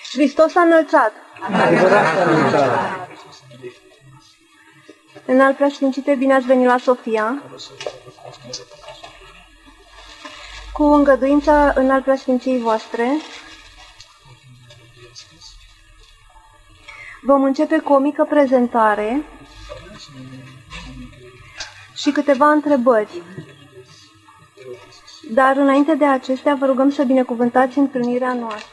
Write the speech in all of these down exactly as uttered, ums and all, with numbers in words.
Hristos a înălțat. Înalt preasfințite, bine ați venit la Sofia. Cu îngăduința înalt preasfinției voastre, vom începe cu o mică prezentare și câteva întrebări. Dar înainte de acestea, vă rugăm să binecuvântați întâlnirea noastră.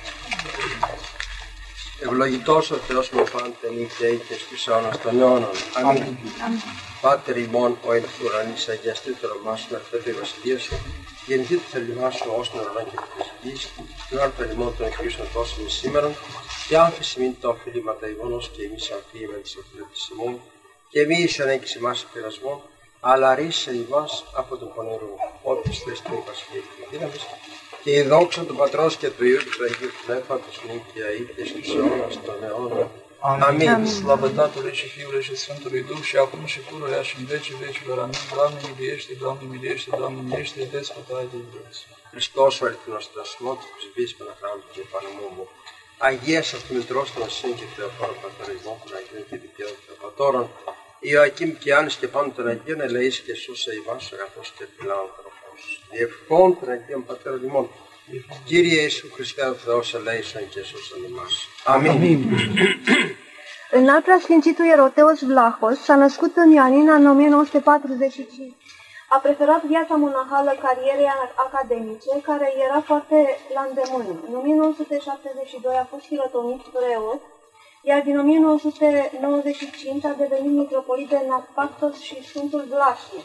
Ευλογητός ο Θεός μου πάντε νύχια και στους αιώνας των αιώνων. Αμήν. Πάτερ ημών, ο εν του ουρανής, αγιαστεί το όνομά σου, να έρθει η βασιλεία σου, γεννηθεί το θέλημά σου ως τον ουρανό και της γης, την ώρα των ημών των εκκλήσεων τόσων σήμερων, και άγχυση μην το οφείληματα ημών, και εμείς αμφίημα της οφείλητης ημών, και εμείς ανέγκης ημάς πειρασμών, αλλά ρίσε ημάς από τον πονηρό, όποιος θες την βασιλεία και την δύναμη, και η δόξα του Πατρός και του Υιού και του Αγίου Πνεύματος νύχια είτε στους αιώνας των αιώνων. Amin. Slavă Tatălui și Fiului și Sfântului Duh și acum și pururea și în vecii vecilor. Amin. Doamne miliește, Doamne miliește, Doamne miliește, despotai de Iisus. Χριστός ο αληθινός δεσμός του ψηφίσει Παναγράμμου και Παναμού μου. Αγίας αυτομητρός των Ασύν και Θεοφόρων Πατερισμών των Αγίων και Δικαίων Θεοπατώρων. Ιωακήμ και Άννης και πάνω των Αγίων ελεείς και σώσε ημάς αγαθός και φιλάνθρωπος. Διευχών των Αγίων Πατέρων ημών. Κύριε Ιησού Χριστέ ο Θεός ελέησον και σώσον ημάς. Αμήν. Înalt preasfințitul Ieroteos Vlahos s-a născut în Ioanina în o mie nouă sute patruzeci și cinci. A preferat viața monahală carierei academice, care era foarte la îndemână. În o mie nouă sute șaptezeci și doi a fost hirotonit preot, iar din o mie nouă sute nouăzeci și cinci a devenit mitropolit de Napactos și Sfântul Vlahie.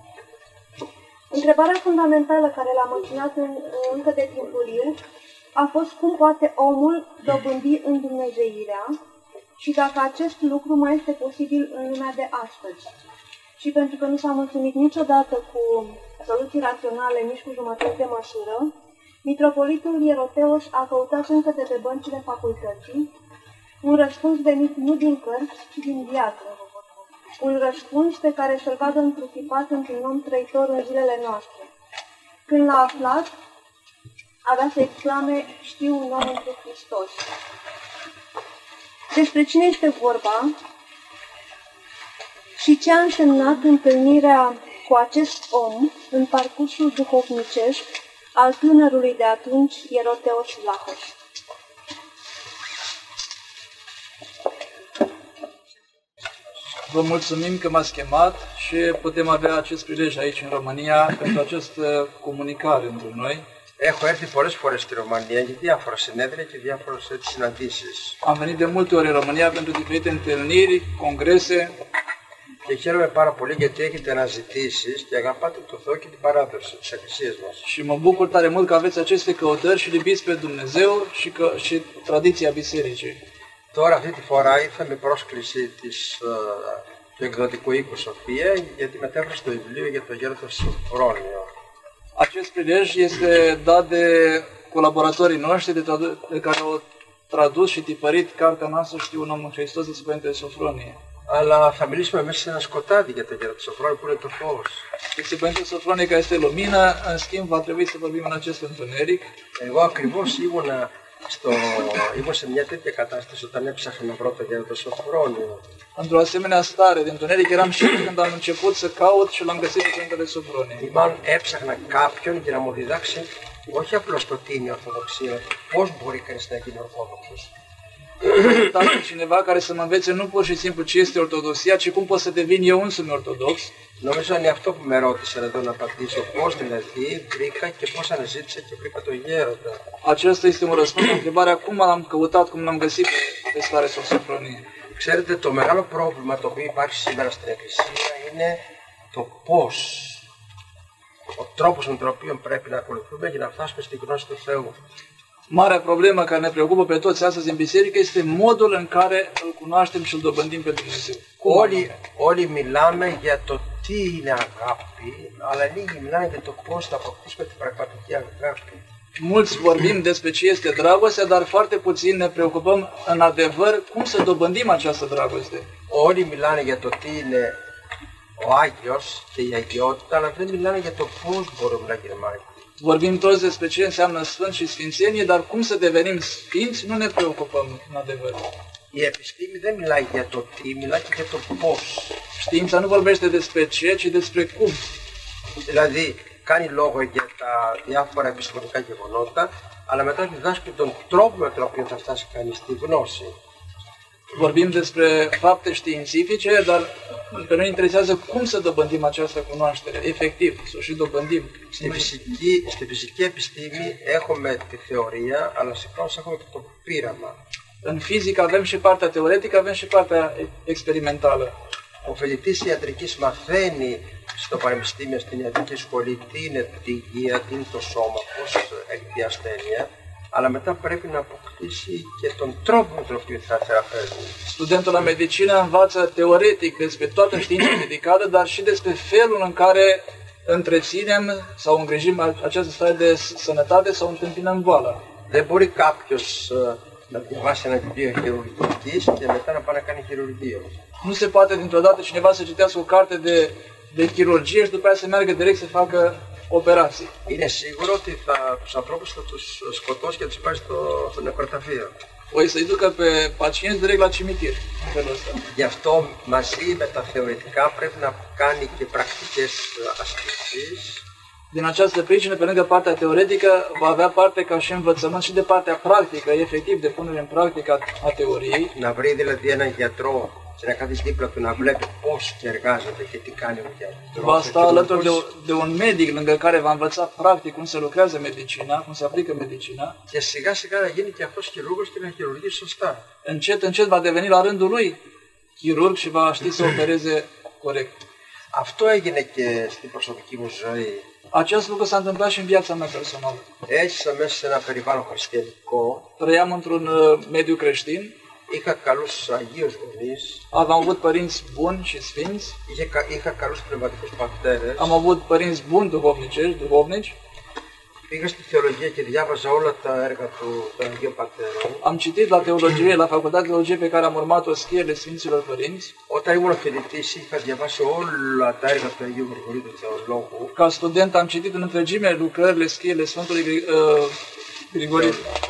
Întrebarea fundamentală care l-a măcinat în, încă de timpuriu a fost cum poate omul dobândi îndumnezeirea și dacă acest lucru mai este posibil în lumea de astăzi. Și pentru că nu s-a mulțumit niciodată cu soluții raționale, nici cu jumătăți de măsură, mitropolitul Ieroteos a căutat încă de pe băncile facultății un răspuns venit nu din cărți, ci din viață. Un răspuns pe care să-l vadă întruchipat într-un om trăitor în zilele noastre. Când l-a aflat, avea să exclame, știu un om întru Hristos. Despre cine este vorba și ce a însemnat întâlnirea cu acest om în parcursul duhovnicesc al tânărului de atunci, Ieroteos Vlahos. Vă mulțumim că m-ați chemat și putem avea acest prilej aici în România pentru această comunicare între noi. Έχω έρθει πολλές φορές στη Ρωμανία για διάφορα συνέδρια και διάφορες συναντήσεις. Am venit de multe ori în România pentru diferite întâlniri, congrese. Και χαίρομαι πάρα πολύ γιατί έχετε αναζητήσεις και αγαπάτε το Θεό και την παράδοση της Εκκλησίας μας. Și mă bucur tare mult că aveți aceste căutări și iubiți pe Dumnezeu și, că, și tradiția bisericii. Τώρα αυτή τη φορά ήρθα με πρόσκληση της, του εκδοτικού οίκου Σοφία γιατί μετέφρασε το βιβλίο για το γέροντα Σοφρόνιο. Acest prilej este dat de colaboratorii noștri de, de care au tradus și tipărit cartea noastră Știu un om în Hristos despre Părintele Sofronie. Αλλά θα μιλήσουμε μέσα σε ένα σκοτάδι για το γέροντα Σοφρόνιο που είναι το φως. Este Părintele Sofronie care este lumină, în schimb va trebui să vorbim în acest întuneric. Εγώ ακριβώς ήμουνα στο... ήμουν σε μια τέτοια κατάσταση όταν έψαχνα να βρω το γέροντα Σοφρόνιο. Într-o asemenea stare de întuneric eram și când am început să caut și l-am găsit pe Părintele Sofronie. Μάλλον έψαχνα κάποιον για να μου διδάξει όχι απλώς το τι είναι η Ορθοδοξία, πώς μπορεί κανείς να γίνει Ορθόδοξος. Căutam cineva care să mă învețe nu pur și simplu ce este ortodoxia, ci cum pot să devin eu însumi ortodox. Νομίζω είναι αυτό που με ρώτησε εδώ να απαντήσω. Πώς δηλαδή βρήκα και πώς αναζήτησα και βρήκα το γέροντα. Acesta este un răspuns la întrebarea cum l-am căutat, cum l-am găsit pe stare Sofronie. Ξέρετε, το μεγάλο πρόβλημα το οποίο υπάρχει σήμερα στην Εκκλησία είναι το πώς. Ο τρόπος με τον οποίο πρέπει να ακολουθούμε για να φτάσουμε στην γνώση του Θεού. Marea problemă care ne preocupă pe toți astăzi în biserică este modul în care îl cunoaștem și îl dobândim pe Dumnezeu. Όλοι, όλοι μιλάμε για το τι είναι αγάπη, αλλά λίγοι μιλάνε για το πώς θα αποκτήσουμε την πραγματική αγάπη. Mulți vorbim despre ce este dragostea, dar foarte puțin ne preocupăm în adevăr cum să dobândim această dragoste. Όλοι μιλάνε για το τι είναι ο Άγιος και η αγιότητα, αλλά δεν μιλάνε για το πώς μπορούμε να γίνουμε άγιοι. Vorbim toți despre ce înseamnă sfânt și sfințenie, dar cum să devenim sfinți nu ne preocupăm în adevăr. Η επιστήμη δεν μιλάει για το τι, μιλάει και για το πώς. Știința nu vorbește despre ce, ci despre cum. Δηλαδή, κάνει λόγο για τα διάφορα επιστημονικά γεγονότα, αλλά μετά διδάσκει τον τρόπο με τον οποίο θα φτάσει κανείς στη γνώση. Vorbim despre fapte științifice, dar pe noi interesează cum să dobândim această cunoaștere, efectiv, să o și dobândim. Στη φυσική, στη φυσική επιστήμη έχουμε τη θεωρία, αλλά συγχρόνως έχουμε και το πείραμα. În fizică avem și partea teoretică, avem și partea experimentală. Ο φοιτητής ιατρικής μαθαίνει στο πανεπιστήμιο, στην ιατρική σχολή, τι είναι η υγεία, τι είναι το σώμα, πώς έχει τη ασθένεια, αλλά μετά πρέπει να αποκτήσει και τον τρόπο με τον οποίο θα θεραπεύει. Studentul la medicină învață teoretic despre toată știința medicală, dar și despre felul în care întreținem sau îngrijim această stare de sănătate sau întâmpinăm boala. Δεν μπορεί κάποιος να διαβάσει ένα βιβλίο χειρουργικής και μετά να πάει να κάνει χειρουργείο. Nu se poate dintr-o dată cineva să citească o carte de, de chirurgie și după aia să meargă direct să facă operații. Είναι σίγουρο ότι θα, τους ανθρώπους θα τους σκοτώσει και θα τους πάει στο, στο νεκροταφείο. O să-i ducă pe pacienți direct la cimitir, în felul ăsta. Γι' αυτό μαζί με τα θεωρητικά πρέπει να κάνει και πρακτικές ασκήσεις. Din această pricină, pe lângă partea teoretică, va avea parte ca și învățământ și de partea practică, efectiv de punere în practică a teoriei. Να βρει δηλαδή έναν γιατρό και να κάθεις δίπλα του να βλέπει πώς και εργάζεται και τι κάνει ο γιατρός. Va sta alături de, de un medic lângă care va învăța practic cum se lucrează medicina, cum se aplică medicina. Και σιγά σιγά να γίνει και αυτός χειρούργος και να χειρουργήσει σωστά. Încet, încet va deveni la rândul lui chirurg și va ști să opereze corect. Αυτό έγινε και στην προσωπική μου ζωή. Acest lucru s-a întâmplat și în viața mea personală. Έζησα μέσα σε ένα περιβάλλον χριστιανικό. Trăiam într-un uh, mediu creștin. Είχα καλούς Αγίους γονείς. Am avut părinți buni și sfinți. Είχα, είχα καλούς πνευματικούς πατέρες. Am avut părinți buni duhovnicești, duhovnici. Πήγα στη θεολογία και διάβαζα όλα τα έργα του των Αγίων Πατέρων. Am citit la teologie, la facultatea de teologie pe care am urmat-o scrierile Sfinților Părinți. Όταν ήμουν φοιτητής είχα διαβάσει όλα τα έργα του Αγίου Γρηγορίου του Θεολόγου. Ca student am citit în întregime lucrările, scrierile Sfântului uh, Grigorie,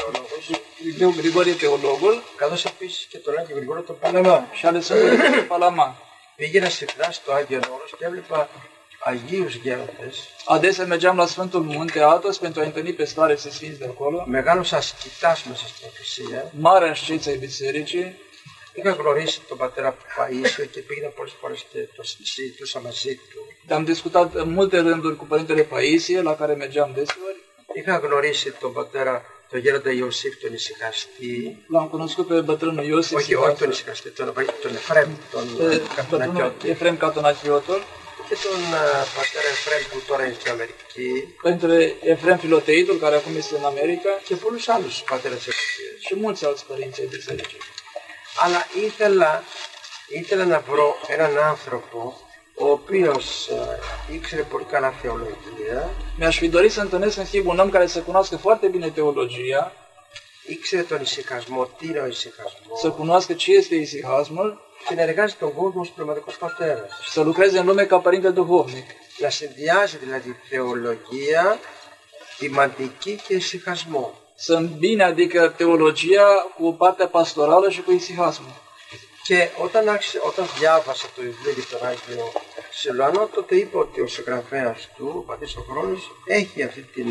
Grigorie Teologul. Καθώς επίσης και τον Άγιο Γρηγόριο τον Παλαμά. Și ale Sfântului Palama. Πήγαινα συχνά στο Άγιο Όρος και έβλεπα Αγίους γέροντες. Adesea mergeam la Sfântul Munte Athos pentru a întâlni pe stare și sfinți de acolo. Μεγάλος ασκητάς μέσα στην Εκκλησία. Mare asceță ai bisericii. Είχα γνωρίσει τον πατέρα Παΐσιο και πήγαινα πολλές φορές και το συζητούσα μαζί του. Am discutat în multe rânduri cu Părintele Paisie, la care mergeam deseori. Είχα γνωρίσει τον πατέρα, τον γέροντα Ιωσήφ, τον ησυχαστή. L-am cunoscut pe bătrânul Iosif. Όχι, όχι τον ησυχαστή, τον, τον Εφραίμ, τον Κατονακιώτη. Εφραίμ Κατονακιώτορ. Και τον πατέρα Εφραίμ που τώρα είναι στην Αμερική. Părintele Efrem Filoteitul, care acum este în America. Και πολλούς άλλους πατέρες της Εκκλησίας. Și mulți alți părinți ai bisericii. Αλλά ήθελα, ήθελα να βρω έναν άνθρωπο ο οποίος uh, ήξερε πολύ καλά θεολογία. Mi-aș fi dorit să întâlnesc în schimb un om care să cunoască foarte bine teologia, ήξερε τον ησυχασμό, τι είναι ο ησυχασμός, să cunoască ce este isihasmul και να εργάζεται τον κόσμο ως πνευματικός πατέρας. și să lucreze în lume ca părinte duhovnic. Να συνδυάζει δηλαδή θεολογία, ποιμαντική και ησυχασμό. Să îmbine, adică teologia cu partea pastorală și cu isihasmul. Και όταν, άρχισε, όταν διάβασα το βιβλίο για τον Άγιο Σιλουανό, τότε είπα ότι ο συγγραφέας του, ο πατήρ Σοχρόνης, έχει αυτή την,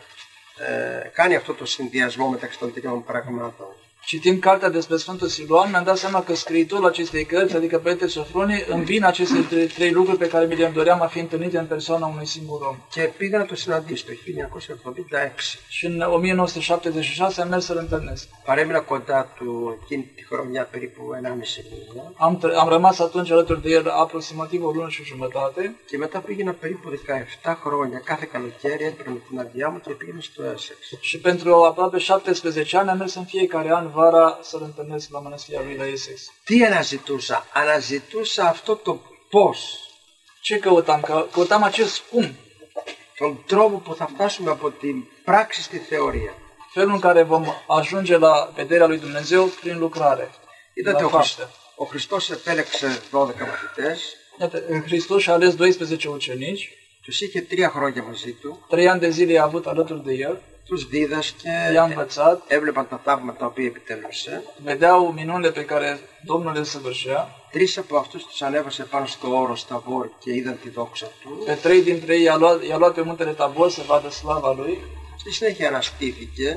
ε, κάνει αυτό το συνδυασμό μεταξύ των τριών πραγμάτων. Citind cartea despre Sfântul Siluan, mi-am dat seama că scriitorul acestei cărți, adică Părintele Sofronie, îmbină aceste trei, trei lucruri pe care mi le doream a fi întâlnite în persoana unui singur om. Και πήγα να το συναντήσω το χίλια εννιακόσια εβδομήντα έξι. Și în o mie nouă sute șaptezeci și șase am mers să-l întâlnesc. Παρέμεινα κοντά του εκείνη τη χρονιά περίπου ενάμιση μήνα. Am, am rămas atunci alături de el aproximativ o lună și jumătate. Και μετά πήγαινα περίπου δεκαεπτά χρόνια. Κάθε καλοκαίρι έπαιρνα με την αδειά μου και πήγαινα στο Essex. Și pentru aproape șaptesprezece ani am mers în fiecare an vara să-l întâlnesc la mănăstirea lui la Essex. Τι αναζητούσα, αναζητούσα αυτό το πώς. Ce căutam? Că, căutam acest cum. Τον τρόπο που θα φτάσουμε από την πράξη στη θεωρία. Felul în care vom ajunge la vederea lui Dumnezeu prin lucrare. Είδατε, ο, Χριστ, ο Χριστός επέλεξε δώδεκα μαθητές. Iată, Hristos și-a ales doisprezece ucenici. Τους είχε τρία χρόνια μαζί του, Trei ani de zile i-a avut alături de el, τους δίδασκε, i-a învățat, έβλεπαν τα θαύματα τα οποία επιτέλουσε. vedeau minunile pe care Domnul le săvârșea. Τρεις από αυτούς τους ανέβασε πάνω στο όρος Ταβόρ και είδαν τη δόξα του. Pe trei dintre ei i-a luat, i-a luat pe muntele Tabor să vadă slava lui, Στη συνέχεια αναστήθηκε,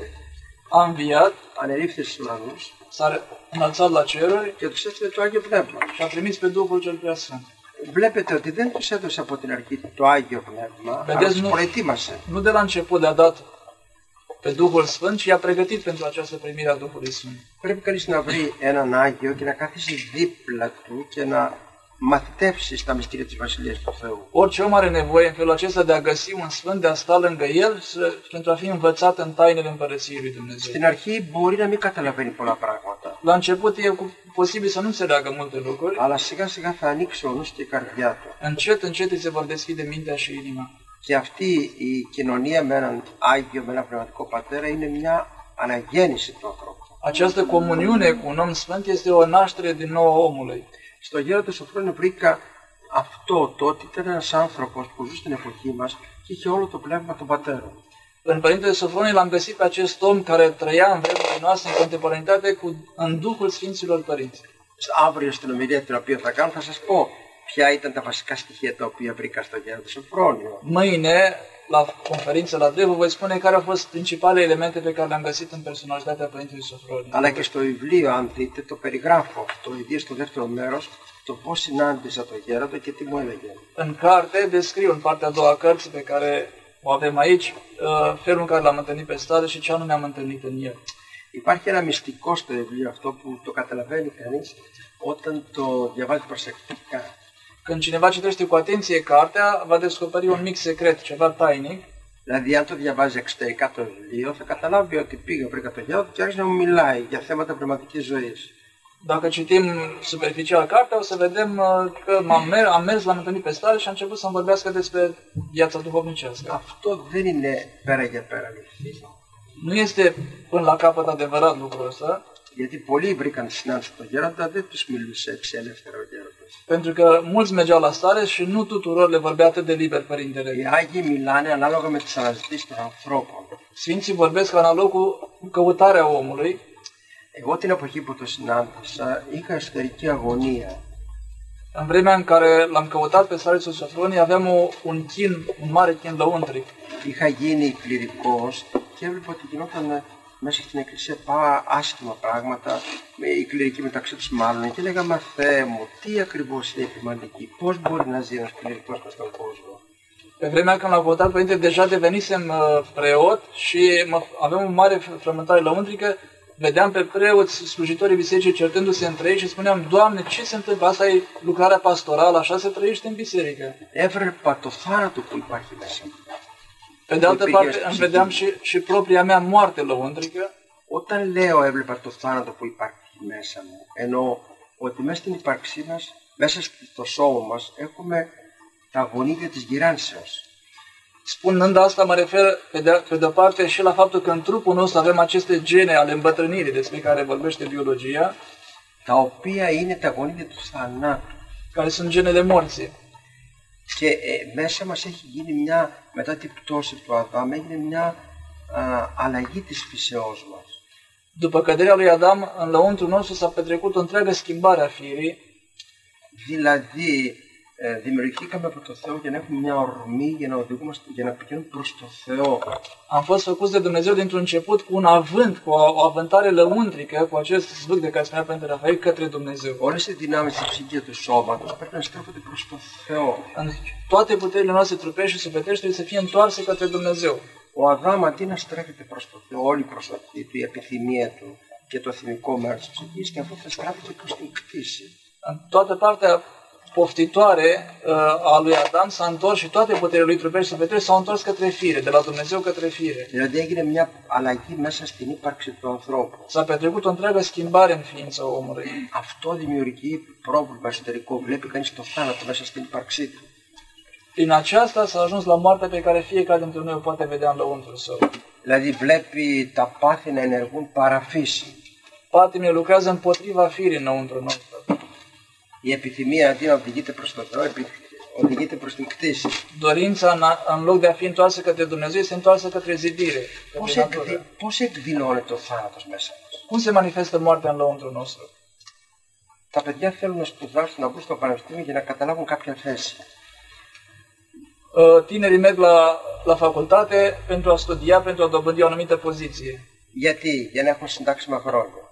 a înviat, ανερήφθη στους ουρανούς s-a înălțat la ceruri και τους έστειλε το Άγιο Πνεύμα. și a trimis pe Duhul cel Preasfânt. Βλέπετε ότι δεν τους έδωσε από την αρχή το Άγιο Πνεύμα, αλλά τους προετοίμασε. Nu de la început le-a dat pe Duhul Sfânt, ci i-a pregătit pentru această primire a Duhului Sfânt. Πρέπει κανείς να βρει έναν Άγιο και να καθίσει δίπλα του και να μαθητεύσει στα μυστήρια της Βασιλείας του Θεού. Orice om are nevoie în felul acesta de a găsi un Sfânt, de a sta lângă el să, pentru a fi învățat în tainele Împărăției lui Dumnezeu. Στην αρχή μπορεί να μην καταλαβαίνει πολλά πράγματα, La început e cu- posibil să nu înțeleagă multe lucruri, αλλά σιγά σιγά θα ανοίξει ο νους και η καρδιά του. încet, încet îi se vor deschide mintea și inima. Και αυτή η κοινωνία με έναν Άγιο, με έναν Πνευματικό Πατέρα είναι μια αναγέννηση του ανθρώπου. Această comuniune cu un om sfânt este o naștere din nou a omului. Στο γέροντα Σοφρόνιο βρήκα αυτό το ότι ήταν ένας άνθρωπος που ζούσε στην εποχή μας και είχε όλο το πνεύμα των πατέρων. În Părintele Sofronie l-am găsit pe acest om care trăia în vremurile noastre în contemporanitate cu, în Duhul Sfinților Părinți. Αύριο στην ομιλία την οποία θα κάνω θα σας πω ποια ήταν τα βασικά στοιχεία τα οποία βρήκα στο γέροντα Σοφρόνιο. Mâine, la conferință la Drept, vă voi spune care au fost principalele elemente pe care le-am găsit în personalitatea Părintelui Sofronie. Αλλά και στο βιβλίο, αν δείτε, το περιγράφω αυτό, ιδίως στο δεύτερο μέρος, το πώς συνάντησα το γέροντα και τι μου έλεγε. În carte descriu în partea a doua a cărții pe care o avem aici, uh, felul în care l-am întâlnit pe stradă și ce anume am întâlnit în el. Υπάρχει ένα μυστικό στο βιβλίο αυτό που το καταλαβαίνει κανείς όταν το διαβάζει προσεκτικά. Când cineva citește cu atenție cartea, va descoperi un mic secret, ceva tainic. Δηλαδή, αν το διαβάζει εξωτερικά το βιβλίο, θα καταλάβει ότι πήγα πριν το γέροντα και άρχισε να μου μιλάει για θέματα πνευματικής ζωής. Dacă citim superficial cartea, o să vedem uh, că m-am mer- am mers, l-am întâlnit pe stradă și a început să-mi vorbească despre viața duhovnicească. Αυτό δεν είναι πέρα για πέρα αλήθεια. Nu este până la capăt adevărat lucrul ăsta, Γιατί πολλοί βρήκαν συνάντηση τον γέροντα, δεν τους μιλούσε έτσι ελεύθερα ο γέροντας. pentru că mulți mergeau la stare și nu tuturor le vorbea atât de liber Părintele. Οι Άγιοι μιλάνε ανάλογα με τις αναζητήσεις των ανθρώπων. Sfinții vorbesc analog cu căutarea omului. Εγώ την εποχή που το συνάντησα είχα εσωτερική αγωνία. În vremea în care l-am căutat pe Starețul Sofronie, aveam o, un chin, un mare chin lăuntric. Είχα γίνει κληρικός και έβλεπα ότι γινόταν μέσα στην εκκλησία πάρα άσχημα πράγματα, οι κληρικοί μεταξύ τους μάλλον, και έλεγα, μα Θεέ μου, τι ακριβώς είναι η επιμαντική, πώς μπορεί να ζει ένας κληρικός μες στον κόσμο. Pe vremea când l-am căutat Părinte, deja devenisem uh, preot și mă, aveam o mare frământare lăuntrică. Vedeam pe preoți, slujitorii bisericii, certându-se între ei și spuneam, Doamne, ce se întâmplă? Asta e lucrarea pastorală, așa se trăiește în biserică. Έβλεπα το θάνατο που υπάρχει μέσα μου. Pe de altă parte, îmi vedeam și, și propria mea moarte lăuntrică. Όταν λέω έβλεπα το θάνατο που υπάρχει μέσα μου, εννοώ ότι μέσα στην ύπαρξή μας, μέσα στο σώμα μας, έχουμε τα γονίδια της γυράνσεως. Spunând asta, mă refer pe de, pe de-o parte și la faptul că în trupul nostru avem aceste gene ale îmbătrânirii despre care vorbește biologia, τα οποία είναι τα γονίδια του θανάτου. care sunt genele morții. Και ε, μέσα μας έχει γίνει μια, μετά την πτώση του Αδάμ, έγινε μια α, αλλαγή της φυσεώς μας. După căderea lui Adam, în lăuntru nostru s-a petrecut o întreagă schimbare a firii. Δηλαδή, ε, δημιουργηθήκαμε από το Θεό για να έχουμε μια ορμή, για να οδηγούμαστε, για να πηγαίνουμε προς το Θεό. Am fost făcuți de Dumnezeu dintr-un început cu un avânt, cu o, o avântare lăuntrică, cu acest zvâc de care spunea Părinte Rafael, către Dumnezeu. Όλες οι δυνάμεις της ψυχής του σώματος πρέπει να στρέφονται προς το Θεό. În toate puterile noastre trupești și sufletești trebuie să fie întoarse către Dumnezeu. Ο Αδάμ αντί να στρέφεται προς το Θεό, όλη η προσοχή του, η επιθυμία του και το θυμικό μέρος της ψυχής, και αυτό θα στράφηκε προς την κτήση. În toată partea poftitoare uh, a lui Adam s-a întors și toate puterile lui trupești și sufletești s-au întors către fire, de la Dumnezeu către fire. Δηλαδή έγινε μια αλλαγή μέσα στην ύπαρξη του ανθρώπου. S-a petrecut o întreagă schimbare în ființa omului. Αυτό δημιουργεί πρόβλημα εσωτερικό. Βλέπει κανείς το θάνατο μέσα στην ύπαρξή του. Prin aceasta s-a ajuns la moartea pe care fiecare dintre noi o poate vedea în lăuntrul său. Δηλαδή βλέπει τα πάθη να ενεργούν παραφύση. Patimile lucrează împotriva firii înăuntru nostru. Η επιθυμία αντί να οδηγείται προς το Θεό, οδηγείται προς την κτήση. Dorința, în- în loc de a fi întoarsă către Dumnezeu, se întoarse către zidire, Πώς, către εκδη, natură. πώς εκδηλώνεται ο θάνατος μέσα μας. Cum se manifestă moartea în lăuntru nostru? Τα παιδιά θέλουν να σπουδάσουν, να μπουν στο πανεπιστήμιο για να καταλάβουν κάποια θέση. Uh, Tinerii merg la, la facultate pentru a studia, pentru a dobândi o anumită poziție. Γιατί, για να έχουν συντάξιμα χρόνια.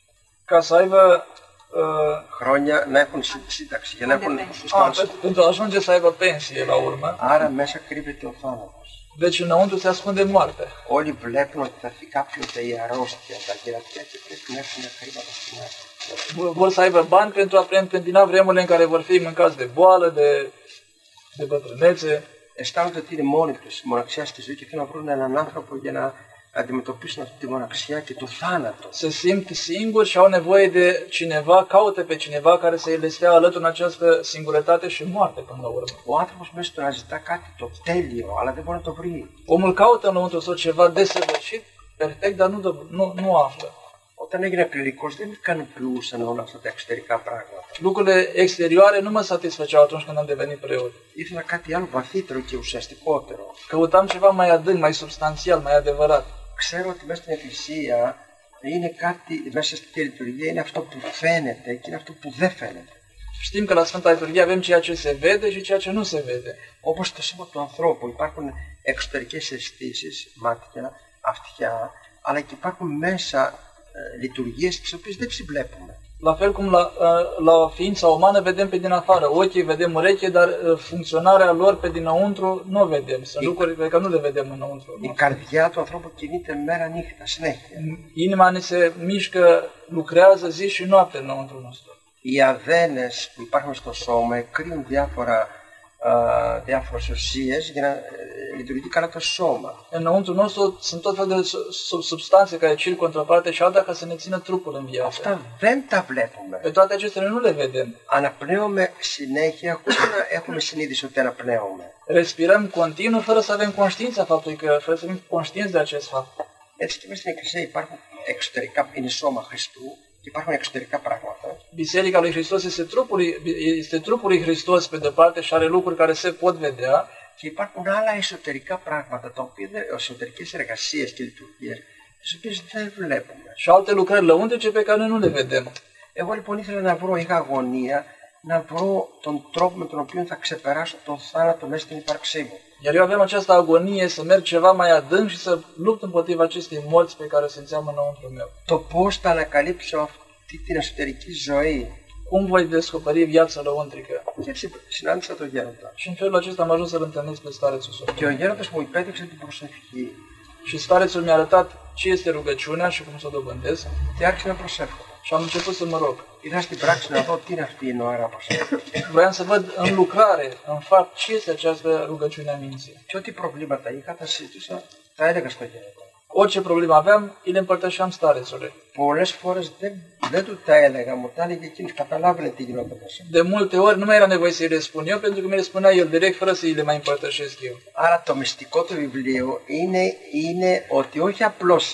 Ca să aibă uh, Χρόνια να έχουν συ- σύνταξη, για να έχουν a, σωστά. pe- pentru a ajunge să aibă pensie la urmă. Άρα μέσα κρύβεται ο θάνατος. Deci înăuntru se ascunde moartea. Όλοι βλέπουν ότι θα έρθει κάποτε η αρρώστια, τα κερατιά και πρέπει να έχουν χρήματα στην άκρη. Vor să aibă bani pentru a preîntâmpina vremurile în care vor fi mâncați de boală, de, de bătrânețe. Αισθάνονται ότι είναι μόνοι τους, μοναξιά στη ζωή και θέλουν να βρουν έναν άνθρωπο για να αντιμετωπίσουν αυτή τη μοναξιά και το θάνατο. Se simt singuri și au nevoie de cineva, caută pe cineva care să le stea alături în această singurătate și moarte până la urmă. Ο άνθρωπος μέσα του να ζητά κάτι το τέλειο, αλλά δεν μπορεί να το βρει. Omul caută înăuntru său ceva desăvârșit, perfect, dar nu, dă- nu, nu află. Όταν έγινε κληρικός δεν με ικανοποιούσαν όλα αυτά τα εξωτερικά πράγματα. Lucrurile exterioare nu mă satisfăceau atunci când am devenit preot. Ήθελα κάτι άλλο βαθύτερο και ουσιαστικότερο. Căutam ceva mai adânc, mai substanțial, mai adevărat. Ξέρω ότι μέσα στην Εκκλησία είναι κάτι, μέσα στη λειτουργία είναι αυτό που φαίνεται και είναι αυτό που δεν φαίνεται. Știm că la Sfânta Liturghie avem ceea ce se vede și ceea ce nu se vede. Όπως στο σώμα του ανθρώπου υπάρχουν εξωτερικές αισθήσεις, μάτια, αυτιά, αλλά και υπάρχουν μέσα ε, λειτουργίες τις οποίες δεν τις βλέπουμε. La fel cum la, la ființa umană vedem pe din afară, ochii vedem ureche, dar funcționarea lor pe dinăuntru nu o vedem. Sunt lucruri pe care nu le vedem înăuntru. Η καρδιά του ανθρώπου κινείται μέρα νύχτα, συνέχεια. Inima ne se mișcă, lucrează zi și noapte înăuntru nostru. Οι αδένες που υπάρχουν στο σώμα εκκρίνουν διάφορα, α, διάφορες ουσίες για να ε, λειτουργεί καλά το σώμα. Înăuntru nostru sunt tot fel de sub- substanțe care circulă într-o parte și alta ca să ne țină trupul în viață. Αυτά δεν τα βλέπουμε. Pe toate acestea noi nu le vedem. Αναπνέουμε συνέχεια χωρίς να έχουμε συνείδηση ότι αναπνέουμε. Respirăm continuu fără să avem conștiința faptului că, fără să fim conștienți de acest fapt. Έτσι και μέσα στην Εκκλησία υπάρχουν εξωτερικά, είναι σώμα Χριστού και υπάρχουν εξωτερικά πράγματα. Biserica lui Hristos este trupul, este trupul lui Hristos pe de parte și are lucruri care se pot vedea. Και υπάρχουν άλλα εσωτερικά πράγματα, τα οποία δεν, εσωτερικές εργασίες και λειτουργίες, τις οποίες δεν βλέπουμε. Și alte lucrări lăuntrice pe care noi nu le vedem. Εγώ λοιπόν ήθελα να βρω, είχα αγωνία, να βρω τον τρόπο με τον οποίο θα ξεπεράσω τον θάνατο μέσα στην ύπαρξή μου. Iar eu aveam această agonie să merg ceva mai adânc și să lupt împotriva acestei morți pe care se înțeamă înăuntru meu. Το πώς θα ανακαλύψω αυτή την εσωτερική ζωή. Cum voi descoperi viața lăuntrică? Και έτσι συνάντησα τον γέροντα. Și în felul acesta am ajuns să-l întâlnesc pe starețul Sofron. Και ο γέροντας μου υπέδειξε την προσευχή. Și starețul mi-a arătat ce este rugăciunea și cum să o dobândesc. Και άρχισα να προσεύχομαι. Și am început să mă rog. Ήρθα στην πράξη να δω τι είναι αυτή η νοερά προσευχή. Vroiam să văd în lucrare, în fapt, ce este această rugăciune a minții. Και ό,τι προβλήματα είχα, τα συζητούσα, τα έλεγα στο γέροντα. Orice problemă aveam, îi le împărtășeam starețului. Πολλές φορές δεν, δεν του τα έλεγα, μου τα έλεγε εκείνος, καταλάβαινε τι γινόταν μέσα. De multe ori nu mai era nevoie să-i le spun eu, pentru că mi le spunea el direct, fără să-i le mai împărtășesc eu. Άρα το μυστικό του βιβλίου είναι, είναι ότι όχι απλώς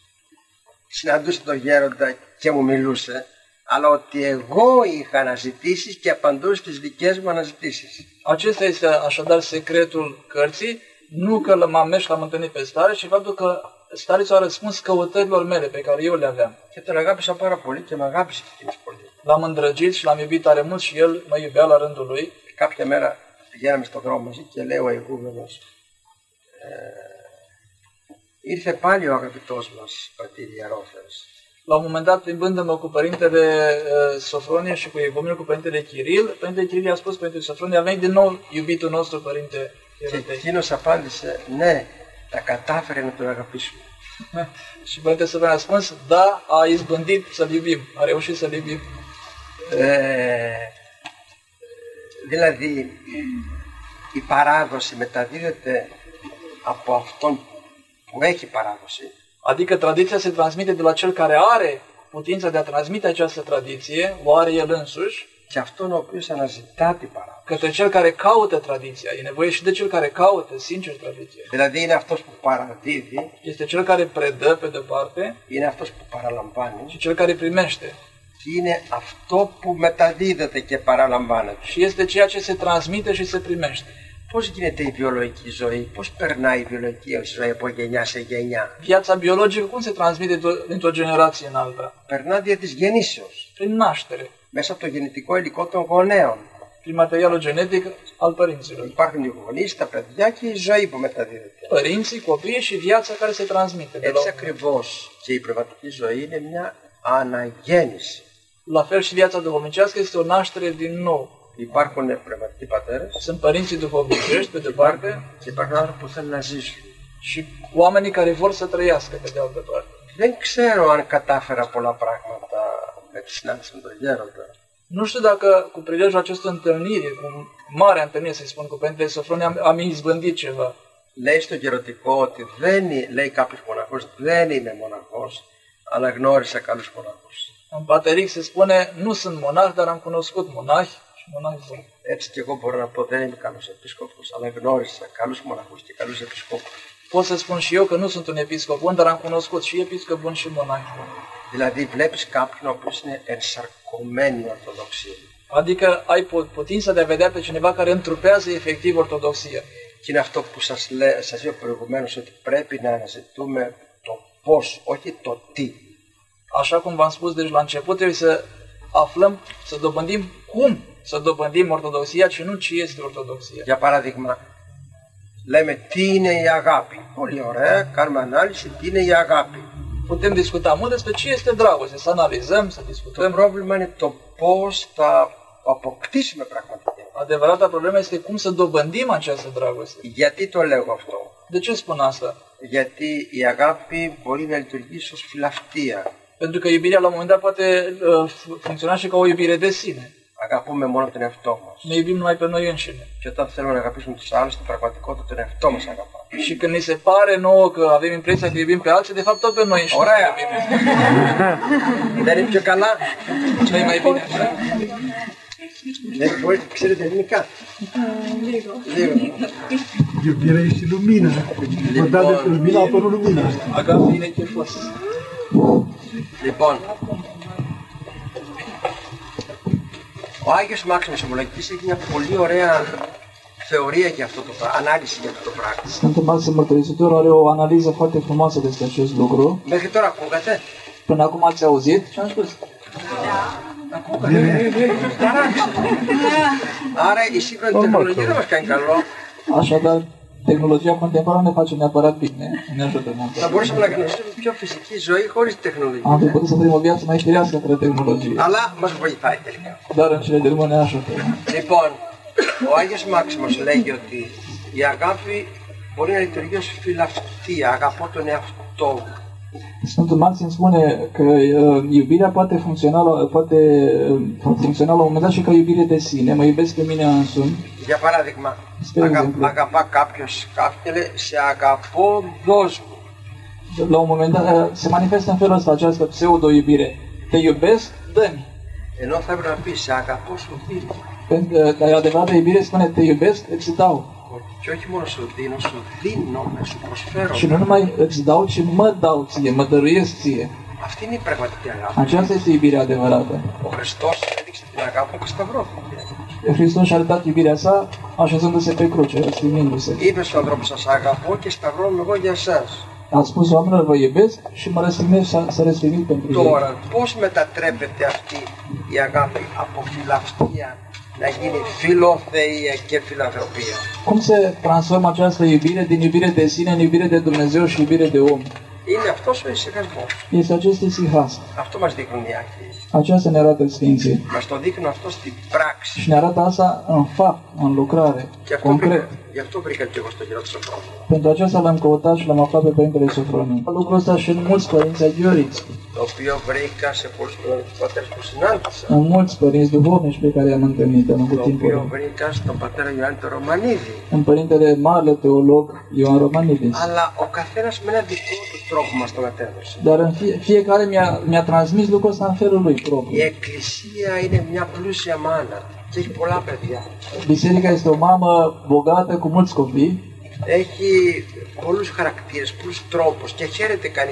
συναντούσε τον γέροντα και μου μιλούσε, αλλά ότι εγώ είχα αναζητήσεις και απαντούσε στις δικές μου αναζητήσεις. Acesta este așadar secretul cărții, nu că m-am mers și l-am întâlnit pe stare, ci faptul că starețul a răspuns căutărilor mele pe care eu le aveam. Και τον αγάπησα πάρα πολύ και με αγάπησε και εκείνος πολύ. L-am îndrăgit și l-am iubit tare mult și el mă iubea la rândul lui. Κάποια μέρα πηγαίναμε στον δρόμο μαζί και λέει ο ηγούμενος, ε, ήρθε πάλι ο αγαπητός μας πατήρ Ιερόφερος. La un moment dat, plimbându-mă cu părintele uh, Sofronie și cu egumenul, cu părintele Chiril, părintele Chiril i-a spus părintele Sofronie, a venit din nou iubitul nostru părinte Και Ierotei. εκείνος απάντησε, ναι, τα κατάφερε να τον αγαπήσουμε. Și părintele Sofronie a spus, da, a izbândit să-l iubim, a reușit să-l iubim. Ε, δηλαδή η παράδοση μεταδίδεται από αυτόν που έχει παράδοση. Adică tradiția se transmite de la cel care are putința de a transmite această tradiție, o are el însuși, Και αυτόν ο οποίος αναζητά την παράδοση. către cel care caută tradiția. E nevoie și de cel care caută, sincer, tradiție. Δηλαδή είναι αυτός που παραδίδει, Este cel care predă, pe de parte, είναι αυτός που παραλαμβάνει și cel care primește. Και είναι αυτό που μεταδίδεται και παραλαμβάνεται. Și este ceea ce se transmite și se primește. Πώς γίνεται η βιολογική ζωή, πώς περνάει η βιολογική ζωή από γενιά σε γενιά. Viața biologică cum se transmite dintr-o generație în alta? Περνά δια της γεννήσεως. Prin naștere, Μέσα από το γεννητικό υλικό των γονέων. prin materialul genetic al părinților. Υπάρχουν οι γονείς, τα παιδιά και η ζωή που μεταδίδεται. Părinții, copiii și viața care se transmite. De la... Έτσι ακριβώς και η πνευματική ζωή είναι μια αναγέννηση. La fel și viața duhovnicească este o naștere din nou. Υπάρχουν πνευματικοί πατέρες Sunt părinții duhovnicești, pe de parte, και υπάρχουν άνθρωποι που θέλουν να ζήσουν. și oamenii care vor să trăiască, pe de altă parte. Δεν ξέρω αν κατάφερα πολλά πράγματα με τη συνάντηση με τον Γέροντα. Nu știu dacă cu prilejul acestor întâlniri, cu marea întâlnire, să spun, cu Părintele Sofroni, am, am izbândit ceva. Λέει στο γερωτικό ότι δεν είναι, λέει κάποιος μοναχός, δεν είμαι μοναχός, αλλά γνώρισα καλούς μοναχούς. În Pateric se spune, nu sunt monah, dar am cunoscut monahi și monahi buni. Έτσι και εγώ μπορώ να πω δεν είμαι καλός επίσκοπος, αλλά γνώρισα καλούς μοναχούς και καλούς επισκόπους. Pot să spun și eu că nu sunt un episcop bun, dar am cunoscut și episcop bun și monahi buni. Δηλαδή βλέπεις κάποιον ο οποίος είναι ενσαρκωμένη η Ορθοδοξία. Adică ai putința de a vedea pe cineva care întrupează efectiv ortodoxia. Και είναι αυτό που σας, λέ, σας είπα προηγουμένως, ότι πρέπει να αναζητούμε το πώς, όχι το τι. Așa cum v-am spus deci la început, trebuie să aflăm, să dobândim cum să dobândim ortodoxia și nu ce este ortodoxia. Για παράδειγμα, λέμε τι είναι η αγάπη. Πολύ ωραία, κάνουμε ανάλυση τι είναι η αγάπη. Putem discuta mult despre ce este dragoste, să analizăm, să Το discutăm. πρόβλημα είναι το πώς θα αποκτήσουμε πραγματικά. Adevărata problemă este cum să dobândim această dragoste. Γιατί το λέω αυτό? De ce spun asta? Γιατί η αγάπη μπορεί να λειτουργήσει ως φιλαυτία. Pentru că iubirea la un moment dat poate uh, funcționa și ca o iubire de sine. Αγαπούμε μόνο τον εαυτό μας. Ne iubim numai pe noi înșine. Και όταν θέλουμε να αγαπήσουμε τους άλλους, στην πραγματικότητα τον εαυτό μας αγαπάμε. Și când ni se pare nouă că avem impresia că iubim pe alții, de fapt tot pe noi înșine Ωραία. iubim. Δεν είναι πιο καλά? Nu-i mai bine așa? Δεν μπορείτε, ξέρετε ελληνικά? Λίγο. Λίγο. Iubirea e și lumină. Vă da de lumina, apărut lumina. Agape είναι και φως. Λοιπόν, ο Άγιος Μάξιμος Ομολογητής έχει μια πολύ ωραία θεωρία για αυτό το πράγμα, ανάλυση για αυτό το πράγμα. Sfântul Maxim Mărturisitor are o analiză foarte frumoasă despre acest lucru. Μέχρι τώρα ακούγατε? Până acum ați auzit ce am spus? Άρα η σύγχρονη τεχνολογία δεν μας κάνει καλό. Așadar, tehnologia contemporană ne face neapărat bine, ne ajută mult. Θα μπορούσαμε να γνωρίσουμε πιο φυσική ζωή χωρίς Am fi τεχνολογία. putut să trăim o viață mai firească fără tehnologie, Αλλά μας βοηθάει τελικά. dar în cele de urmă ne ajută. Λοιπόν, ο Άγιος Μάξιμος λέγει ότι η αγάπη μπορεί να λειτουργεί ως φιλαυτία, αγαπώ τον εαυτό μου. Sfântul Maxim spune că uh, iubirea poate funcționa, la, poate uh, funcționa la un moment dat și ca iubire de sine. Mă iubesc pe mine însumi. Για παράδειγμα, Σπέρι αγα, exemplu. αγαπά κάποιος κάποιον και λέει σε αγαπώ, δώσ' μου. La un moment dat uh, se manifestă în felul ăsta această pseudo-iubire. Te iubesc, dă-mi. Ενώ θα έπρεπε να πει σε αγαπώ, σου δίνω. Pentru că uh, adevărata iubire spune te iubesc, îți dau. Και όχι μόνο σου δίνω, σου δίνω, σου προσφέρω. Și nu numai îți dau, ci mă dau ție, mă dăruiesc ție. Αυτή είναι η πραγματική αγάπη. Aceasta este iubirea adevărată. Ο Χριστός έδειξε την αγάπη του και σταυρώθηκε. Hristos și-a arătat iubirea sa așezându-se pe cruce, răstignindu-se. Είπε στους ανθρώπους, σας αγαπώ και σταυρώνομαι εγώ για εσάς. A spus oamenilor, vă iubesc și mă răstignesc să, să răstigniți pentru ei. Τώρα, πώς μετατρέπεται αυτή η αγάπη από φιλαυτία να γίνει φιλοθεία και φιλανθρωπία? Cum se transformă această iubire din iubire de sine în iubire de Dumnezeu și iubire de om? Είναι αυτός ο ησυχασμός. Este acest isihas. Αυτό μας δείχνουν οι Άγιοι. Aceasta ne arată Sfinții. Μας το δείχνουν αυτό στην πράξη. Și ne arată asta în fapt, în lucrare, Και αυτό concret. βρήκα, γι' αυτό βρήκα και εγώ στο γύρο του Σοφρόνου. Pentru aceasta l-am căutat și l-am aflat pe Părintele Sofroniu. Lucrul ăsta și în mulți părinți aghioriți, Το οποίο βρήκα σε πολλούς πνευματικούς πατέρες που συνάντησα. în mulți părinți duhovnici pe care i-am întâlnit în Το οποίο timpul. βρήκα στον πατέρα Ιωάννη τον Ρωμανίδη. În Părintele Marele Teolog Ioan Romanidis. Αλλά ο καθένας με ένα δικό του τρόπο μας το μετέδωσε. Dar în fie, fiecare mi-a, mi-a transmis lucrul ăsta în felul lui propriu. Η Εκκλησία είναι μια πλούσια μάνα και έχει πολλά παιδιά. Biserica este o mamă bogată cu mulți copii. Έχει πολλούς χαρακτήρες, πολλούς τρόπους και χαίρεται κανείς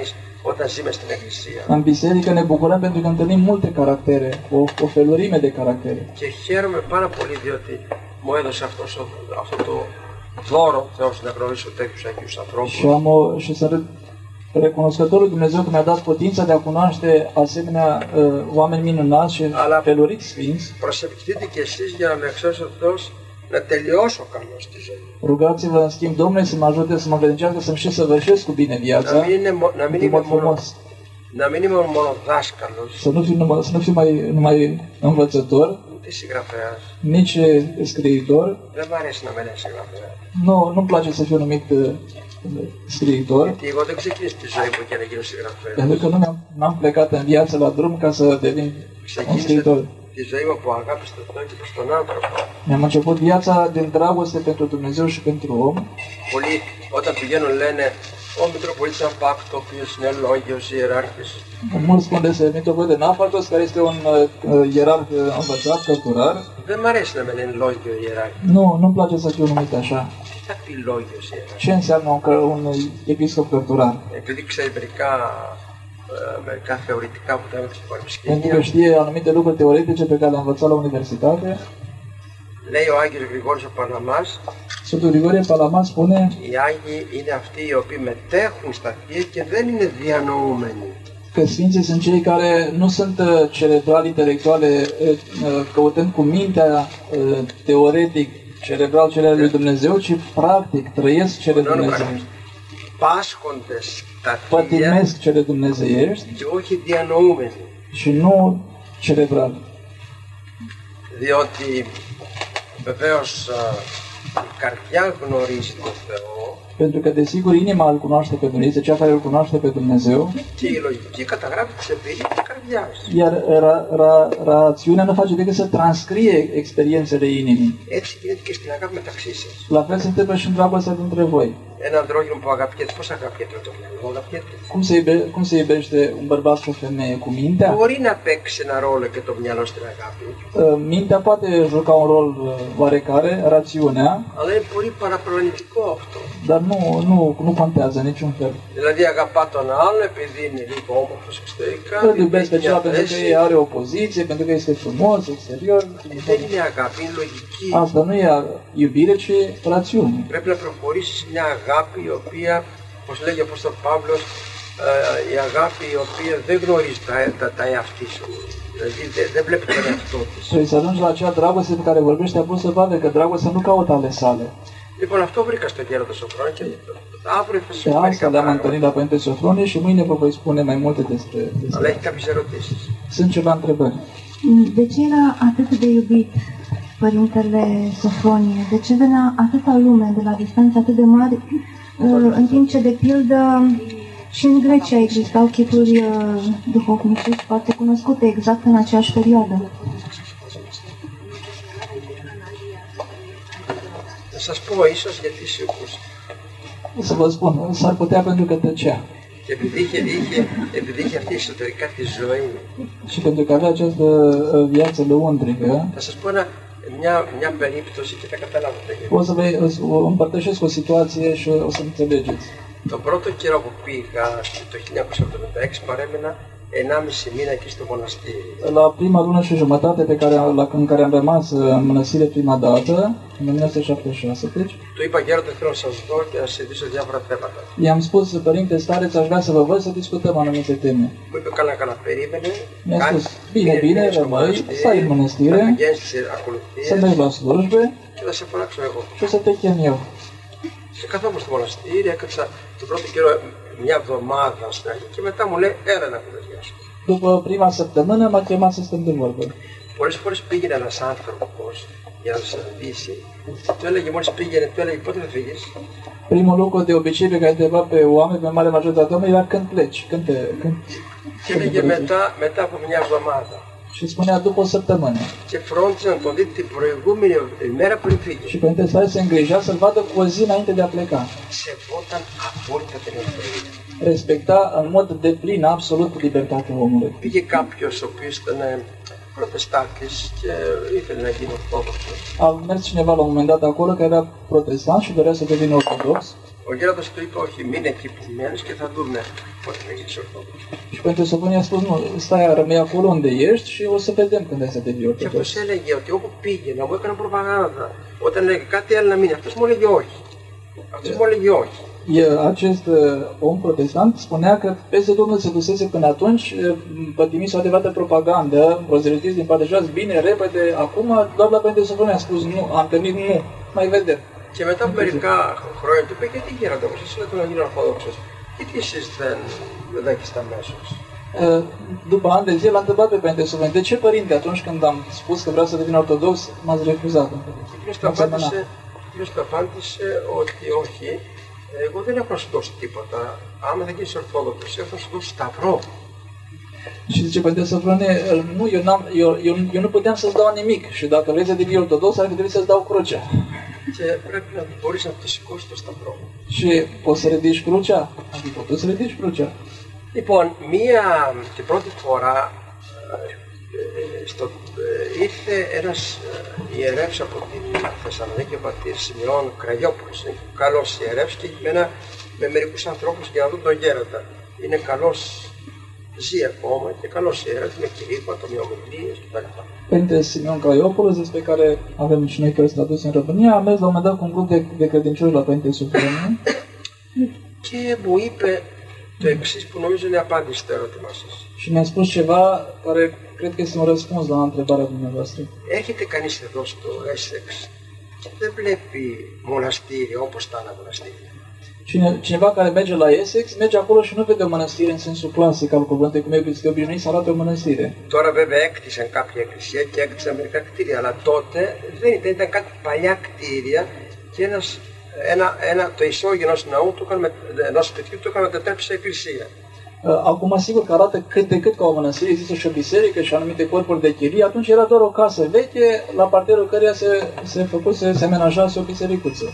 όταν ζούμε στην Εκκλησία. În biserică ne bucurăm pentru că întâlnim multe caractere, o, o felurime de caractere. Και χαίρομαι πάρα πολύ διότι μου έδωσε αυτός, αυτό το δώρο, Θεός, να γνωρίσω τέτοιους Αγίους ανθρώπους. Și, am o, și sunt recunoscător lui Dumnezeu că mi-a dat putința de a cunoaște asemenea uh, oameni minunați și Αλλά feluriți sfinți. προσευχηθείτε και εσείς για να με εξώσει ο Θεός να τελειώσω καλώς στη ζωή. Rugați-vă în schimb, Domnule, să mă ajute să mă încredințească să-mi și săvârșesc cu bine Να viața, μην, είναι, μο- να μην într-un είμαι mod μόνο, frumos. να μην είμαι μόνο δάσκαλος, Să nu fiu, numai, să nu fiu mai, numai învățător, ούτε συγγραφέας. nici scriitor. Δεν μ' αρέσει να με λένε συγγραφέα. Nu, nu-mi place să fiu numit uh, scriitor, Γιατί εγώ δεν ξεκίνησα τη ζωή μου για να γίνω συγγραφέα. pentru că nu mi-am, n-am plecat în viață la drum ca să devin un Ξεκίνησα scriitor. τη ζωή μου από αγάπη στον Θεό και προς τον άνθρωπο. Mi-am început viața din dragoste pentru Dumnezeu și pentru om. Πολλοί όταν πηγαίνουν λένε ο Μητροπολίτης Αμφάκτο, ο οποίος είναι λόγιος, ιεράρχης. Mulți spun despre Mitropolitul Nafaktos, care este un uh, ierarh învățat, cărturar. Δεν μ' αρέσει να με λένε λόγιο ιεράρχη. Nu, nu-mi place să fiu numit așa. Τι θα πει λόγιος ιεράρχη? Ce înseamnă un, că- un episcop cărturar? Επειδή ξέρει μερικά, ε, μερικά θεωρητικά που τα έμαθα στο Pentru că πανεπιστήμιο, știe anumite lucruri teoretice pe care le-a învățat la universitate. λέει ο Άγιος Γρηγόρης ο Παναμάς, Sfântul Grigorie Palamas spune οι Άγιοι είναι αυτοί οι οποίοι μετέχουν στα θεία και δεν είναι διανοούμενοι. că Sfinții sunt cei care nu sunt uh, cerebrali, intelectuale, uh, uh, căutând cu mintea uh, teoretic, cerebral cele ale lui Dumnezeu, ci practic trăiesc cele Nu, nu, dumnezeiești. Πάσχοντες τα θεία Pătimesc cele dumnezeiești και όχι διανοούμενοι. și nu cerebral. Διότι βεβαίως α, η καρδιά γνωρίζει τον Θεό Pentru că, desigur, inima îl cunoaște pe Dumnezeu, este cea care îl cunoaște pe Dumnezeu, και η λογική καταγράφει τις εμπειρίες της καρδιάς. iar ra, ra, rațiunea nu face decât să transcrie experiențele inimii. Έτσι γίνεται και στην αγάπη μεταξύ σας. La fel se întâmplă și în dragostea dintre voi. Ένα ανδρόγυνο που αγαπιέται, πώς αγαπιέται το μυαλό, αγαπιέται. Cum se, iube, cum se iubește un bărbat și o femeie? Cu mintea? Μπορεί να παίξει ένα ρόλο και το μυαλό στην αγάπη, Mintea poate juca un rol uh, oarecare, rațiunea, αλλά είναι πολύ παραπλανητικό αυτό. dar nu, nu, nu contează în niciun fel. Δηλαδή αγαπά τον άλλο επειδή είναι λίγο όμορφος εξωτερικά, Îl επειδή iubesc pe έχει μια celălalt pentru că θέση. ei are o poziție, pentru că este frumos, exterior. Δεν είναι αγάπη, είναι λογική. Asta nu e iubire, ci rațiune. Πρέπει να προχωρήσεις σε μια αγάπη η οποία, όπως λέγει ο Απόστολος Παύλος, ε, η αγάπη η οποία δεν γνωρίζει τα, τα, τα εαυτή σου. Δηλαδή δεν, δεν βλέπει τον εαυτό της. Trebuie să ajungi la acea dragoste pe care vorbește Apostol Pavel, că dragostea nu caută ale sale. Λοιπόν, αυτό βρήκα στο γέροντα Σοφρόνη και αύριο θα σας Și πω asta μερικά le-am πράγματα. întâlnit la Părinte Sofronie și mâine vă voi spune mai multe despre, Αλλά despre έχει κάποιες ερωτήσεις. Sunt ceva întrebări. De ce era atât de iubit Părintele Sofronie? De ce venea atâta lume de la distanțe atât de mari, în timp ce, de pildă, și în Grecia existau chipuri duhovnicești foarte cunoscute exact în aceeași perioadă? Θα σας πω ίσως γιατί σηκούς. Să vă spun, s-ar putea pentru că tăcea. Και επειδή είχε, είχε, επειδή είχε αυτή εσωτερικά τη ζωή, Și pentru că avea această uh, viață lăuntrică, θα σας πω ένα, μια, μια περίπτωση και θα καταλάβετε. o să vă o împărtășesc o situație și o să înțelegeți. Τον πρώτο καιρό που πήγα το χίλια εννιακόσια εβδομήντα έξι παρέμενα ενάμιση μήνα εκεί στο μοναστήρι. La prima lună și jumătate pe care, la, în care am rămas în mănăstire prima dată, în o mie nouă sute șaptezeci și șase, deci, Του είπα γέροντα θέλω να σας δω και να συζητήσω διάφορα θέματα. i-am spus, Părinte Stareț, aș vrea să vă văd să discutăm anumite teme. Μου είπε καλά καλά περίμενε, Mi-a spus, bine, bine, rămâi, stai în θα mănăstire, πηγαίνεις σε să ακολουθίες mergi la slujbe και θα σε φωνάξω εγώ. și o să te chem eu. Και καθόμουν στο μοναστήρι, έκατσα τον πρώτο καιρό μια εβδομάδα στην αρχή και μετά μου λέει έλα να κουβεντιάσω. După prima săptămână m-a chemat să stăm de vorbă. Πολλές φορές πήγαινε ένας άνθρωπος για να το συναντήσει, του έλεγε μόλις πήγαινε, του έλεγε πότε θα φύγεις. Primul lucru de obicei pe care întreba pe oameni, pe mare majoritatea oamenilor, era când pleci, când te... Când... Και έλεγε μετά, μετά από μια εβδομάδα. Și spunea după o săptămână. Και φρόντισε να τον δει την προηγούμενη μέρα πριν φύγει. Și Părintele Stareț se îngrija să-l vadă cu o zi înainte de a pleca. Σεβόταν απόλυτα την ελευθερία. Respecta în mod deplin, absolut, libertatea omului. Πήγε κάποιος ο οποίος ήταν προτεστάτης και ήθελε να γίνει ορθόδοξος. A mers cineva la un moment dat acolo care era protestant și dorea să devină ortodox. Ο γέροντας του είπε όχι, μείνε εκεί που μένεις και θα δούμε πότε θα γίνεις Ορθόδοξος. Și pentru Sofonie a spus, nu, stai, rămâi acolo unde ești și o să vedem când ai să devii Και ortodox. αυτός έλεγε ότι όπου πήγαινα, μου έκανα προπαγάνδα. Όταν έλεγε κάτι άλλο να μείνει, αυτός μου έλεγε όχι. Αυτός μου έλεγε όχι. E, acest uh, om protestant spunea că peste tot nu se dusese până atunci, uh, pătimise o adevărată propagandă, prozelitiți din partea jos, bine, repede, acum, doar la Părinte Sofonie a spus nu, am întâlnit nu, mai vedem. Και μετά από μερικά χρόνια του είπε, γιατί γέροντα μου, εσύ λέτε να γίνω Ορθόδοξος. Γιατί εσείς δεν, δεν έχετε αμέσως. Uh, După ani de zile l-a întrebat pe Părinte Sofonie, de ce părinte atunci când am spus că vreau să devin ortodox, m-ați refuzat? Εκείνος του απάντησε, εκείνος του απάντησε ότι όχι, εγώ δεν έχω να σου δώσω τίποτα. Άμα δεν γίνεις Ορθόδοξος, έχω να σου δώσω σταυρό. Și zice Părinte Sofonie, nu, eu, n-am, eu, eu, eu nu puteam să-ți dau nimic și dacă vrei să devii ortodox, ar fi trebuit să-ți dau crucea. Και πρέπει να μπορείς να το σηκώσεις το σταυρό. Și poți să ridici crucea? Adică poți să ridici crucea. Λοιπόν, μία, την πρώτη φορά ε, στο, ε, ήρθε ένας ε, ιερεύς από την Θεσσαλονίκη, ο πατήρ Σημειών Κραγιόπουλος. Είναι καλός ιερεύς και έχει μένα με μερικούς ανθρώπους για να δουν τον γέροντα. Είναι καλός, ζει ακόμα και καλός ιερεύς με κηρύγματα, με ομιλίες κτλ. Părinte Simeon Craiopoulos, despre care avem și noi cărți traduse în România, a mers la un moment dat cu un grup de, de credincioși la Părinte Sofonie Και μου είπε το εξής που νομίζω είναι απάντηση στο ερώτημά σας. și mi-a spus ceva care cred că este un răspuns la întrebarea dumneavoastră. Έρχεται κανείς εδώ στο Essex και δεν βλέπει μοναστήρια όπως τα άλλα μοναστήρια. Cine, cineva care merge la Essex, merge acolo și nu vede o mănăstire în sensul clasic al cuvântului, cum este obișnuit să arate o mănăstire. Τώρα βέβαια έκτισαν κάποια εκκλησία και έκτισαν μερικά κτίρια, αλλά τότε δεν ήταν, ήταν κάτι παλιά κτίρια και ένας, ένα, ένα, το ισόγειο ενός ναού, του είχαν, ενός σπιτιού, το είχαν μετατρέψει σε εκκλησία. Acum, sigur că arată cât de cât ca o mănăstire, există și o biserică și anumite corpuri de chirie, atunci era doar o casă veche, la parterul căreia se, se făcuse, se amenajase o bisericuță.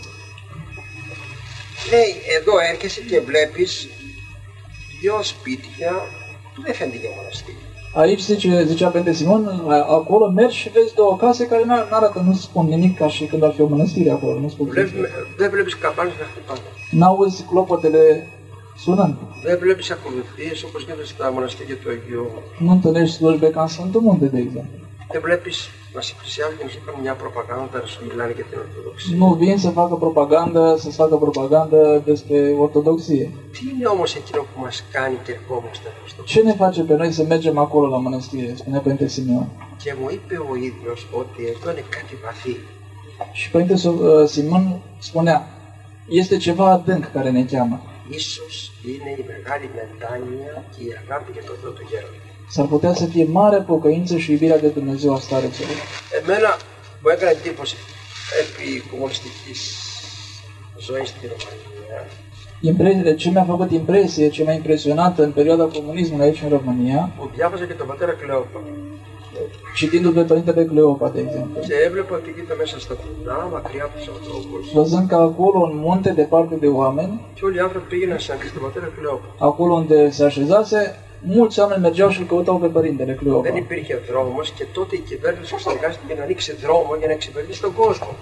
Λέει, εδώ έρχεσαι και βλέπεις δυο σπίτια που δεν φαίνεται για μοναστήρια. Aici, zice, zicea Părinte Simon, acolo mergi și vezi două case care nu arată, nu spun nimic ca și când ar fi o mănăstire acolo, nu spun nimic. Δεν βλέπεις καμπάνες να χτυπάνε. N-auzi clopotele sunând. Δεν βλέπεις ακολουθίες όπως γίνεται στα μοναστήρια του Αγίου. Nu întâlnești slujbe ca în Sfântul Munte, de exemplu. Δεν βλέπεις να σε πλησιάζουν και να σου κάνουν μια προπαγάνδα, να σου μιλάνε για την Ορθοδοξία. Nu vin să facă propagandă, să facă propagandă despre ortodoxie. Τι είναι όμως εκείνο που μας κάνει και ερχόμαστε εδώ στο Ce ne face pe noi să mergem acolo la mănăstire, spunea Părinte Simeon. Και μου είπε ο ίδιος ότι εδώ είναι κάτι βαθύ. Și Părinte Simon spunea, este ceva adânc care ne cheamă. Ίσως είναι η μεγάλη μετάνοια και η αγάπη για τον Θεό του Γέροντα. S-ar putea să fie mare pocăință și iubirea de Dumnezeu a starețului. Εμένα μου έκανε εντύπωση επί κομμουνιστικής ζωής στη Ρωμανία. Impre- ce mi-a făcut impresie, ce m-a impresionat în perioada comunismului aici în România, Που διάβαζα και τον πατέρα Κλεόπα. citindu-l pe Părintele Cleopa, de exemplu, Και έβλεπα ότι ήταν μέσα στα βουνά, μακριά από τους ανθρώπους. văzând că acolo, în munte, departe de oameni, Και όλοι οι άνθρωποι πήγαιναν να συναντήσουν τον πατέρα Κλεόπα. acolo unde se așezase, mulți oameni mergeau și îl căutau pe Părintele Cleopa. Δεν υπήρχε δρόμος και τότε η κυβέρνηση συνεργάστηκε να ανοίξει δρόμο για να εξυπηρετήσει τον κόσμο.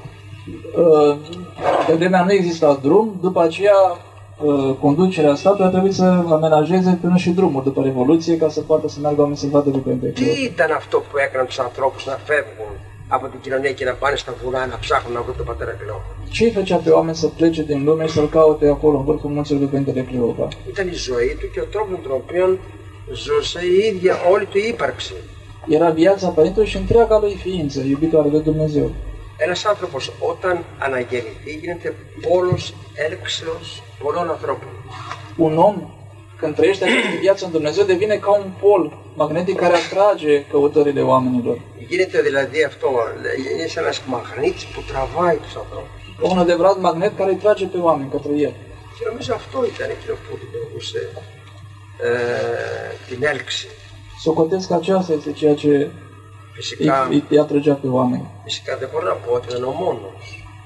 Pe vremea nu exista drum, după aceea conducerea statului a trebuit să amenajeze până și drumuri după Revoluție ca să poată să meargă oamenii să vadă de Părintele Τι Cleopa. ήταν αυτό που έκαναν τους ανθρώπους να φεύγουν από την κοινωνία και να πάνε στα βουνά να ψάχνουν να βρουν τον πατέρα Κλεόπα? Ce îi făcea pe oameni să plece din lume și să-l caute acolo în vârful munților pe Părintele Cleopa? Ήταν η ζωή του και ο τρόπος με τον οποίο ζούσε η ίδια όλη του η ύπαρξη. Era viața Părintelui și întreaga lui ființă, iubitoare de Dumnezeu. Ένας άνθρωπος όταν αναγεννηθεί γίνεται πόλος έλξεως πολλών ανθρώπων. Un om, când trăiește această viață în Dumnezeu, devine ca un pol magnetic care atrage căutările oamenilor. Γίνεται δηλαδή αυτό, είναι σαν ένας μαγνήτης που τραβάει τους ανθρώπους. Un adevărat magnet care îi trage pe oameni către el. Και νομίζω αυτό ήταν εκείνο που δημιουργούσε ε, την έλξη. Socotesc că aceasta este ceea ce îi, Φυσικά, îi, îi atrăgea pe oameni. φυσικά δεν μπορώ να πω ότι είναι ο μόνος.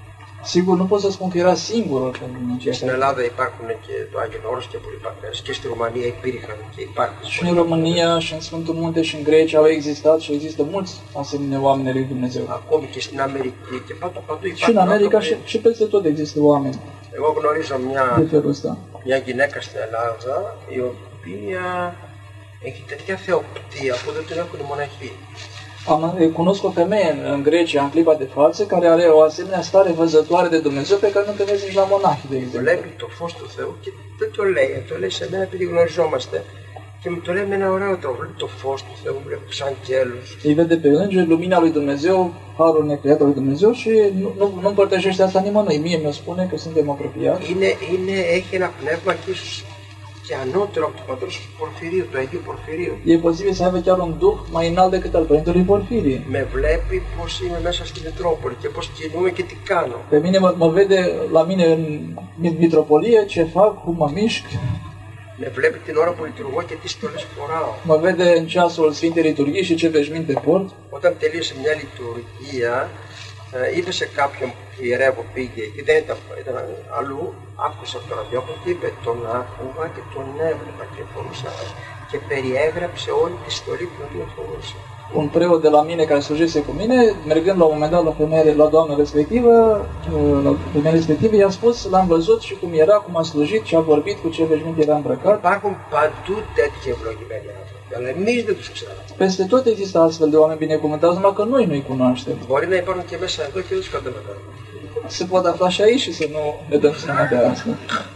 Sigur, nu pot să spun că era singurul în Και στην Ελλάδα υπάρχουν και το Άγιον Όρος και πολλοί πατέρες και στη Ρουμανία υπήρχαν και υπάρχουν. Și în România, și în Sfântul Munte, și în Grecia au existat și există mulți asemenea oameni ai lui Dumnezeu. Ακόμη και στην Αμερική και παντού, παντού Și în υπάρχουν. America și, și peste tot există oameni Εγώ γνωρίζω de μια, felul ăsta. μια γυναίκα στην Ελλάδα η οποία έχει τέτοια θεοπτία που δεν την έχουν οι μοναχοί. Am, cunosc o femeie în, în Grecia, în clipa de față, care are o asemenea stare văzătoare de Dumnezeu pe care nu te vezi nici la monahi, de exemplu. Βλέπει το φως του Θεού και δεν το λέει, το λέει σε μένα επειδή γνωριζόμαστε. Και μου το λέει με ένα ωραίο τρόπο, βλέπει το φως του Θεού, βλέπει τους αγγέλους. Îi vede pe îngeri, lumina lui Dumnezeu, harul necreat al lui Dumnezeu și nu, nu, nu împărtășește asta nimănui. Mie mi-o spune că suntem apropiați. Είναι, είναι, έχει ένα πνεύμα και ίσως και ανώτερο από του πατρός του Πορφυρίου, του Αγίου Πορφυρίου. E posibil să aibă chiar un duh mai înalt decât al Părintelui Porfirie. Με βλέπει πώς είμαι μέσα στη Μητρόπολη και πώς κινούμαι και τι κάνω. Pe mine mă, mă vede la mine în mitropolie ce fac, cum mă mișc. Με βλέπει την ώρα που λειτουργώ και τι στολές φοράω. Mă vede în ceasul Sfintei Liturghii și ce veșminte port. Όταν τελείωσε μια λειτουργία, είπε σε κάποιον που ιερεύω πήγε και δεν ήταν, ήταν αλλού, άκουσα το ραδιόφωνο και είπε τον άκουγα και τον έβλεπα και φορούσα και περιέγραψε όλη τη στολή που την φορούσα. Un preot de la mine care slujise cu mine, mergând la un moment dat la femeie, la doamna respectivă, la femeia respectivă, i-a spus, l-am văzut și cum era, cum a slujit și a vorbit cu ce veșminte era îmbrăcat. Υπάρχουν παντού τέτοιοι ευλογημένοι άνθρωποι, αλλά εμείς δεν τους ξέρουμε. Peste tot există astfel de oameni binecuvântați, numai că noi nu-i cunoaștem. Μπορεί να υπάρχουν και μέσα εδώ και δεν τους καταλαβαίνουμε. Se pot afla și aici și să nu ne dăm seama de asta.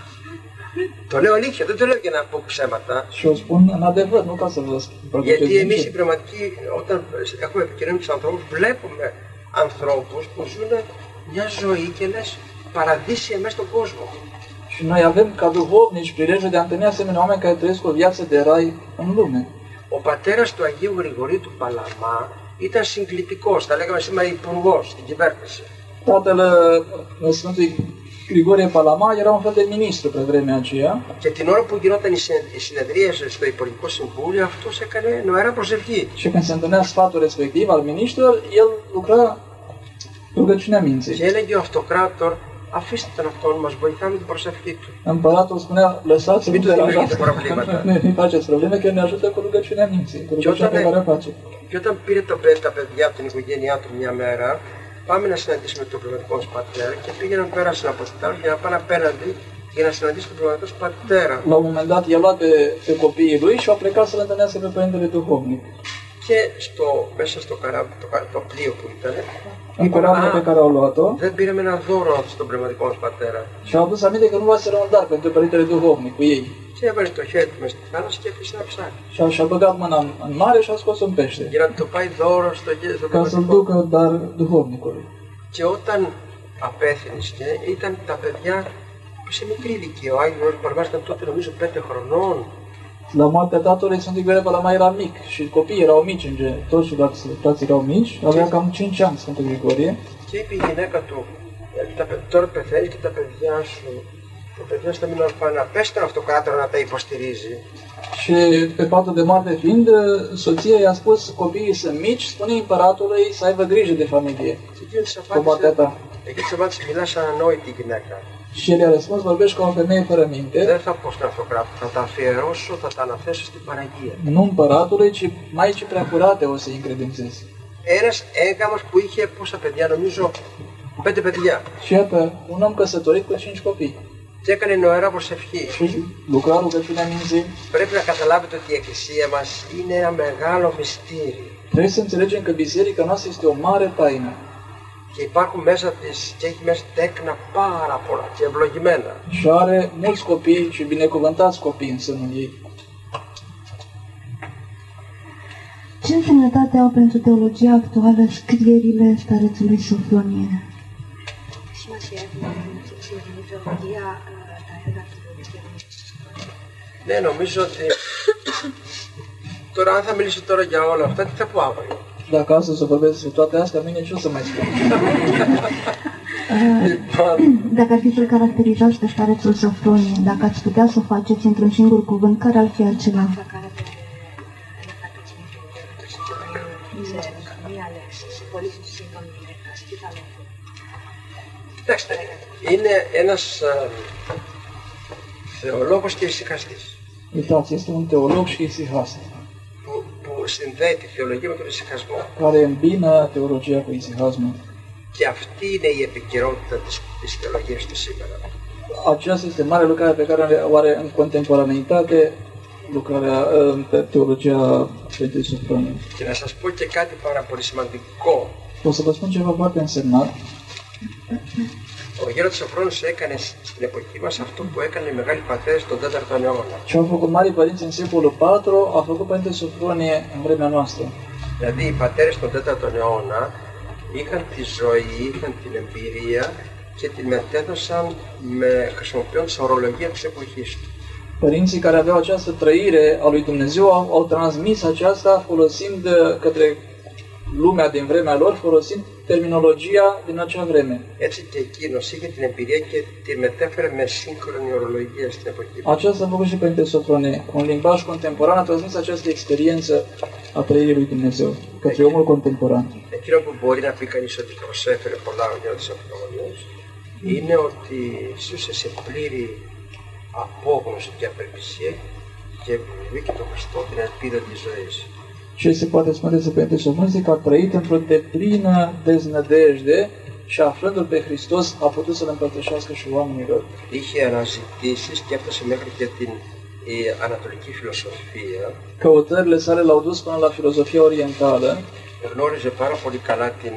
Το λέω αλήθεια, δεν το λέω για να πω ψέματα. Și o spun în adevăr, nu ca să vă Γιατί protejez εμείς οι nici. πνευματικοί, όταν έχουμε επικοινωνία με τους ανθρώπους, βλέπουμε ανθρώπους που ζουν μια ζωή και λες παραδείσια μέσα στον κόσμο. Și noi avem ca duhovnici prilejul de a întâlni asemenea oameni care trăiesc o viață de rai în lume. Ο πατέρας του Αγίου Γρηγορίου του Παλαμά ήταν συγκλητικός, θα λέγαμε σήμερα υπουργός στην κυβέρνηση. Tatăl Sfântului Grigorie Palama era un fel de ministru pe vremea aceea. Και την ώρα που γινόταν η συνεδρία στο Υπουργικό Συμβούλιο, αυτός έκανε νοερά προσευχή. Și când se întâlnea sfatul respectiv al ministrilor, el lucra rugăciunea minții. Και έλεγε ο αυτοκράτορ, αφήστε τον αυτόν, μας βοηθά με την προσευχή του. Împăratul spunea, lăsați-l, Μην nu του deranjați, δημιουργείτε προβλήματα. nu faceți probleme, că ne ajută cu rugăciunea minții, cu rugăciunea pe care o face. Και όταν πήρε τα, παι- τα παιδιά από την οικογένειά του μια μέρα, πάμε να συναντήσουμε τον πνευματικό μας πατέρα και πήγαιναν πέρασαν από την άλλη για να πάνε απέναντι για να συναντήσει τον πνευματικό μας πατέρα. La un moment dat, i-a luat pe, pe copiii lui și au plecat să-l întâlnească pe Părintele Duhovnic. Και στο, μέσα στο, καρά, το, κα- το πλοίο που ήταν, În corabia pe care au luat-o δεν πήραμε ένα δώρο στον πνευματικό μας πατέρα. și au adus aminte că nu luaseră un dar pentru Părintele Duhovnic cu ei. Και έβαλε το χέρι του μες στη θάλασσα και έφυγε ένα ψάρι. Și a, și-a băgat mâna în, în mare și a scos un pește, Για να το πάει δώρο στο, γε- στο ca să-l πνευματικό. ducă dar duhovnicului. Και όταν απέθυνησε, ήταν τα παιδιά σε μικρή ηλικία. Ο Άγιος Παλαμάς ήταν τότε νομίζω πέντε χρονών. La moartea tatălui, Sfântul Grigorie Palama era mic și copiii erau mici, în gen, toți frații frații erau mici, avea cam cinci ani Sfântul Grigorie. Και είπε η γυναίκα του, «Ε, τα παι- τώρα πεθαίνεις και τα παιδιά σου, τα παιδιά σου θα μείνουν ορφανά. Πες τον αυτοκράτορα να τα υποστηρίζει». Și pe patul de moarte fiind, soția i-a spus, copiii sunt mici, spune împăratului să aibă grijă de familie, Και εκεί της cu moartea απάντησε, ta. εκεί της απάντησε, μιλά σαν ανόητη γυναίκα. Și el i-a răspuns, vorbești ca o femeie fără minte, Δεν θα πω στον αυτοκράτορα, θα τα αφιερώσω, θα τα αναθέσω στην Παναγία. nu împăratului, ci Maicii Preacurate o să-i încredințezi. Ένας έγκαμος που είχε πόσα παιδιά, νομίζω πέντε παιδιά. Și iată, un om căsătorit cu cinci copii. Και έκανε νοερά προσευχή. Și lucra rugăciunea minții. Πρέπει να καταλάβετε ότι η Εκκλησία μας είναι ένα μεγάλο μυστήριο. Trebuie să înțelegem că biserica noastră este o mare taină. Και υπάρχουν μέσα της, και έχει μέσα τέκνα πάρα πολλά και ευλογημένα. Și are mulți copii și binecuvântați copii în sânul ei. Ce însemnătate au pentru teologia actuală scrierile starețului Sofronie? Σημασία έχουν στην ιδεολογία τα έργα του Ναι, νομίζω ότι τώρα αν θα μιλήσω τώρα για όλα αυτά, τι θα πω αύριο. Dacă astăzi să vorbesc despre toate astea, mâine ce o să mai spun? Dacă ar fi să-l caracterizați pe starețul Sofronie, dacă ați putea să o faceți într-un singur cuvânt, care ar fi acela? θα κάνετε ένα κατοτσινό σε μία λέξη, σε πολύ σύντομη έκφραση, τι θα λέτε? Κοιτάξτε, είναι ένας α, θεολόγος και ησυχαστής Uitați, este un teolog și isihast, που, που συνδέει τη θεολογία με τον ησυχασμό. care îmbină teologia cu isihasmul. Και αυτή είναι η επικαιρότητα της, της θεολογίας του σήμερα. Aceasta este mare lucrare pe care o are în contemporaneitate lucrarea în teologia Sfintei Sofronie. Και να σας πω και κάτι πάρα πολύ σημαντικό. O să vă spun ceva foarte însemnat. Ο Γέροντας Σοφρόνης έκανε στην εποχή μας αυτό που έκανε οι μεγάλοι πατέρες τον τέταρτο αιώνα. Ce au făcut marii părinți în secolul patru, a făcut Părinte Sofronie în vremea noastră. Δηλαδή οι πατέρες τον τέταρτο αιώνα είχαν τη ζωή, είχαν την εμπειρία και την μετέδωσαν με, χρησιμοποιώντας ορολογία της εποχής του. Părinții care aveau această trăire a lui Dumnezeu au, au transmis aceasta folosind către lumea din vremea lor, folosind terminologia din acea vreme. Έτσι και εκείνος είχε την εμπειρία και τη μετέφερε με σύγχρονη ορολογία στην εποχή του. Aceasta a făcut și Părinte Sofronie. Cu un limbaj contemporan a transmis această experiență a trăirii lui Dumnezeu către omul contemporan. Εκείνο που μπορεί να πει κανείς ότι προσέφερε πολλά ο Γέροντας Σοφρόνιος είναι ότι ζούσε σε πλήρη απόγνωση και απελπισία και βρήκε τον Χριστό την ελπίδα της ζωής. Ce se poate spune despre Părinte Sofronie este că a trăit într-o deplină deznădejde și aflându-L pe Hristos a putut să-L împărtășească și oamenilor. Είχε αναζητήσεις και έφτασε μέχρι και την η ανατολική φιλοσοφία. Căutările sale l-au dus până la filozofia orientală. Γνώριζε πάρα πολύ καλά την,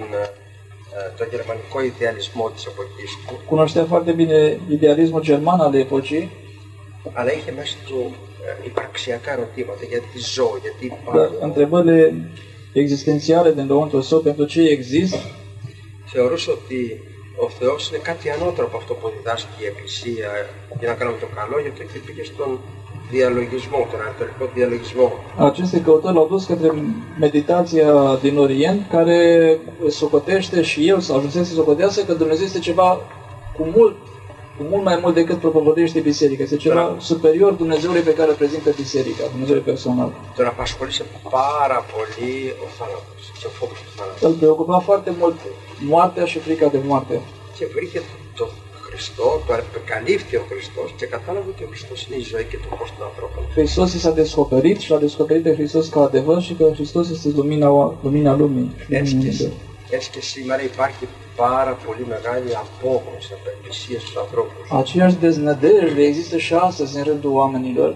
το γερμανικό ιδεαλισμό της εποχής του. Cunoștea foarte bine idealismul german al epocii. Αλλά είχε μέσα του υπαρξιακά ερωτήματα για τη ζωή, γιατί υπάρχουν. Întrebările existențiale din lăuntrul său, pentru ce există. Θεωρούσε ότι ο Θεός είναι κάτι ανώτερο από αυτό που διδάσκει η Εκκλησία για να κάνουμε το καλό, γιατί πήγε στον διαλογισμό, τον ανατολικό διαλογισμό. Aceste căutări l-au dus către meditația din Orient, care socotește și el să ajunsese să socotească că Dumnezeu este ceva cu mult cu mult mai mult decât propovăduiește biserica. Este ceva da. superior Dumnezeului pe care îl prezintă biserica, Dumnezeului personal. Τον απασχολήσε πάρα πολύ ο θάνατος και ο φόβος του θάνατου. Îl preocupa foarte mult moartea și frica de moarte. Και βρήκε τον Χριστό, το επεκαλύφθη ο Χριστός και κατάλαβε ότι ο Χριστός είναι η ζωή και το φως των ανθρώπων. Hristos i s-a descoperit și l-a descoperit pe Hristos ca adevăr și că Hristos este lumina, lumina lumii. Έτσι, έτσι και σήμερα υπάρχει πάρα πολύ μεγάλη απόγνωση, απελπισία στους ανθρώπους. Aceeași deznădejde există și astăzi în rândul oamenilor.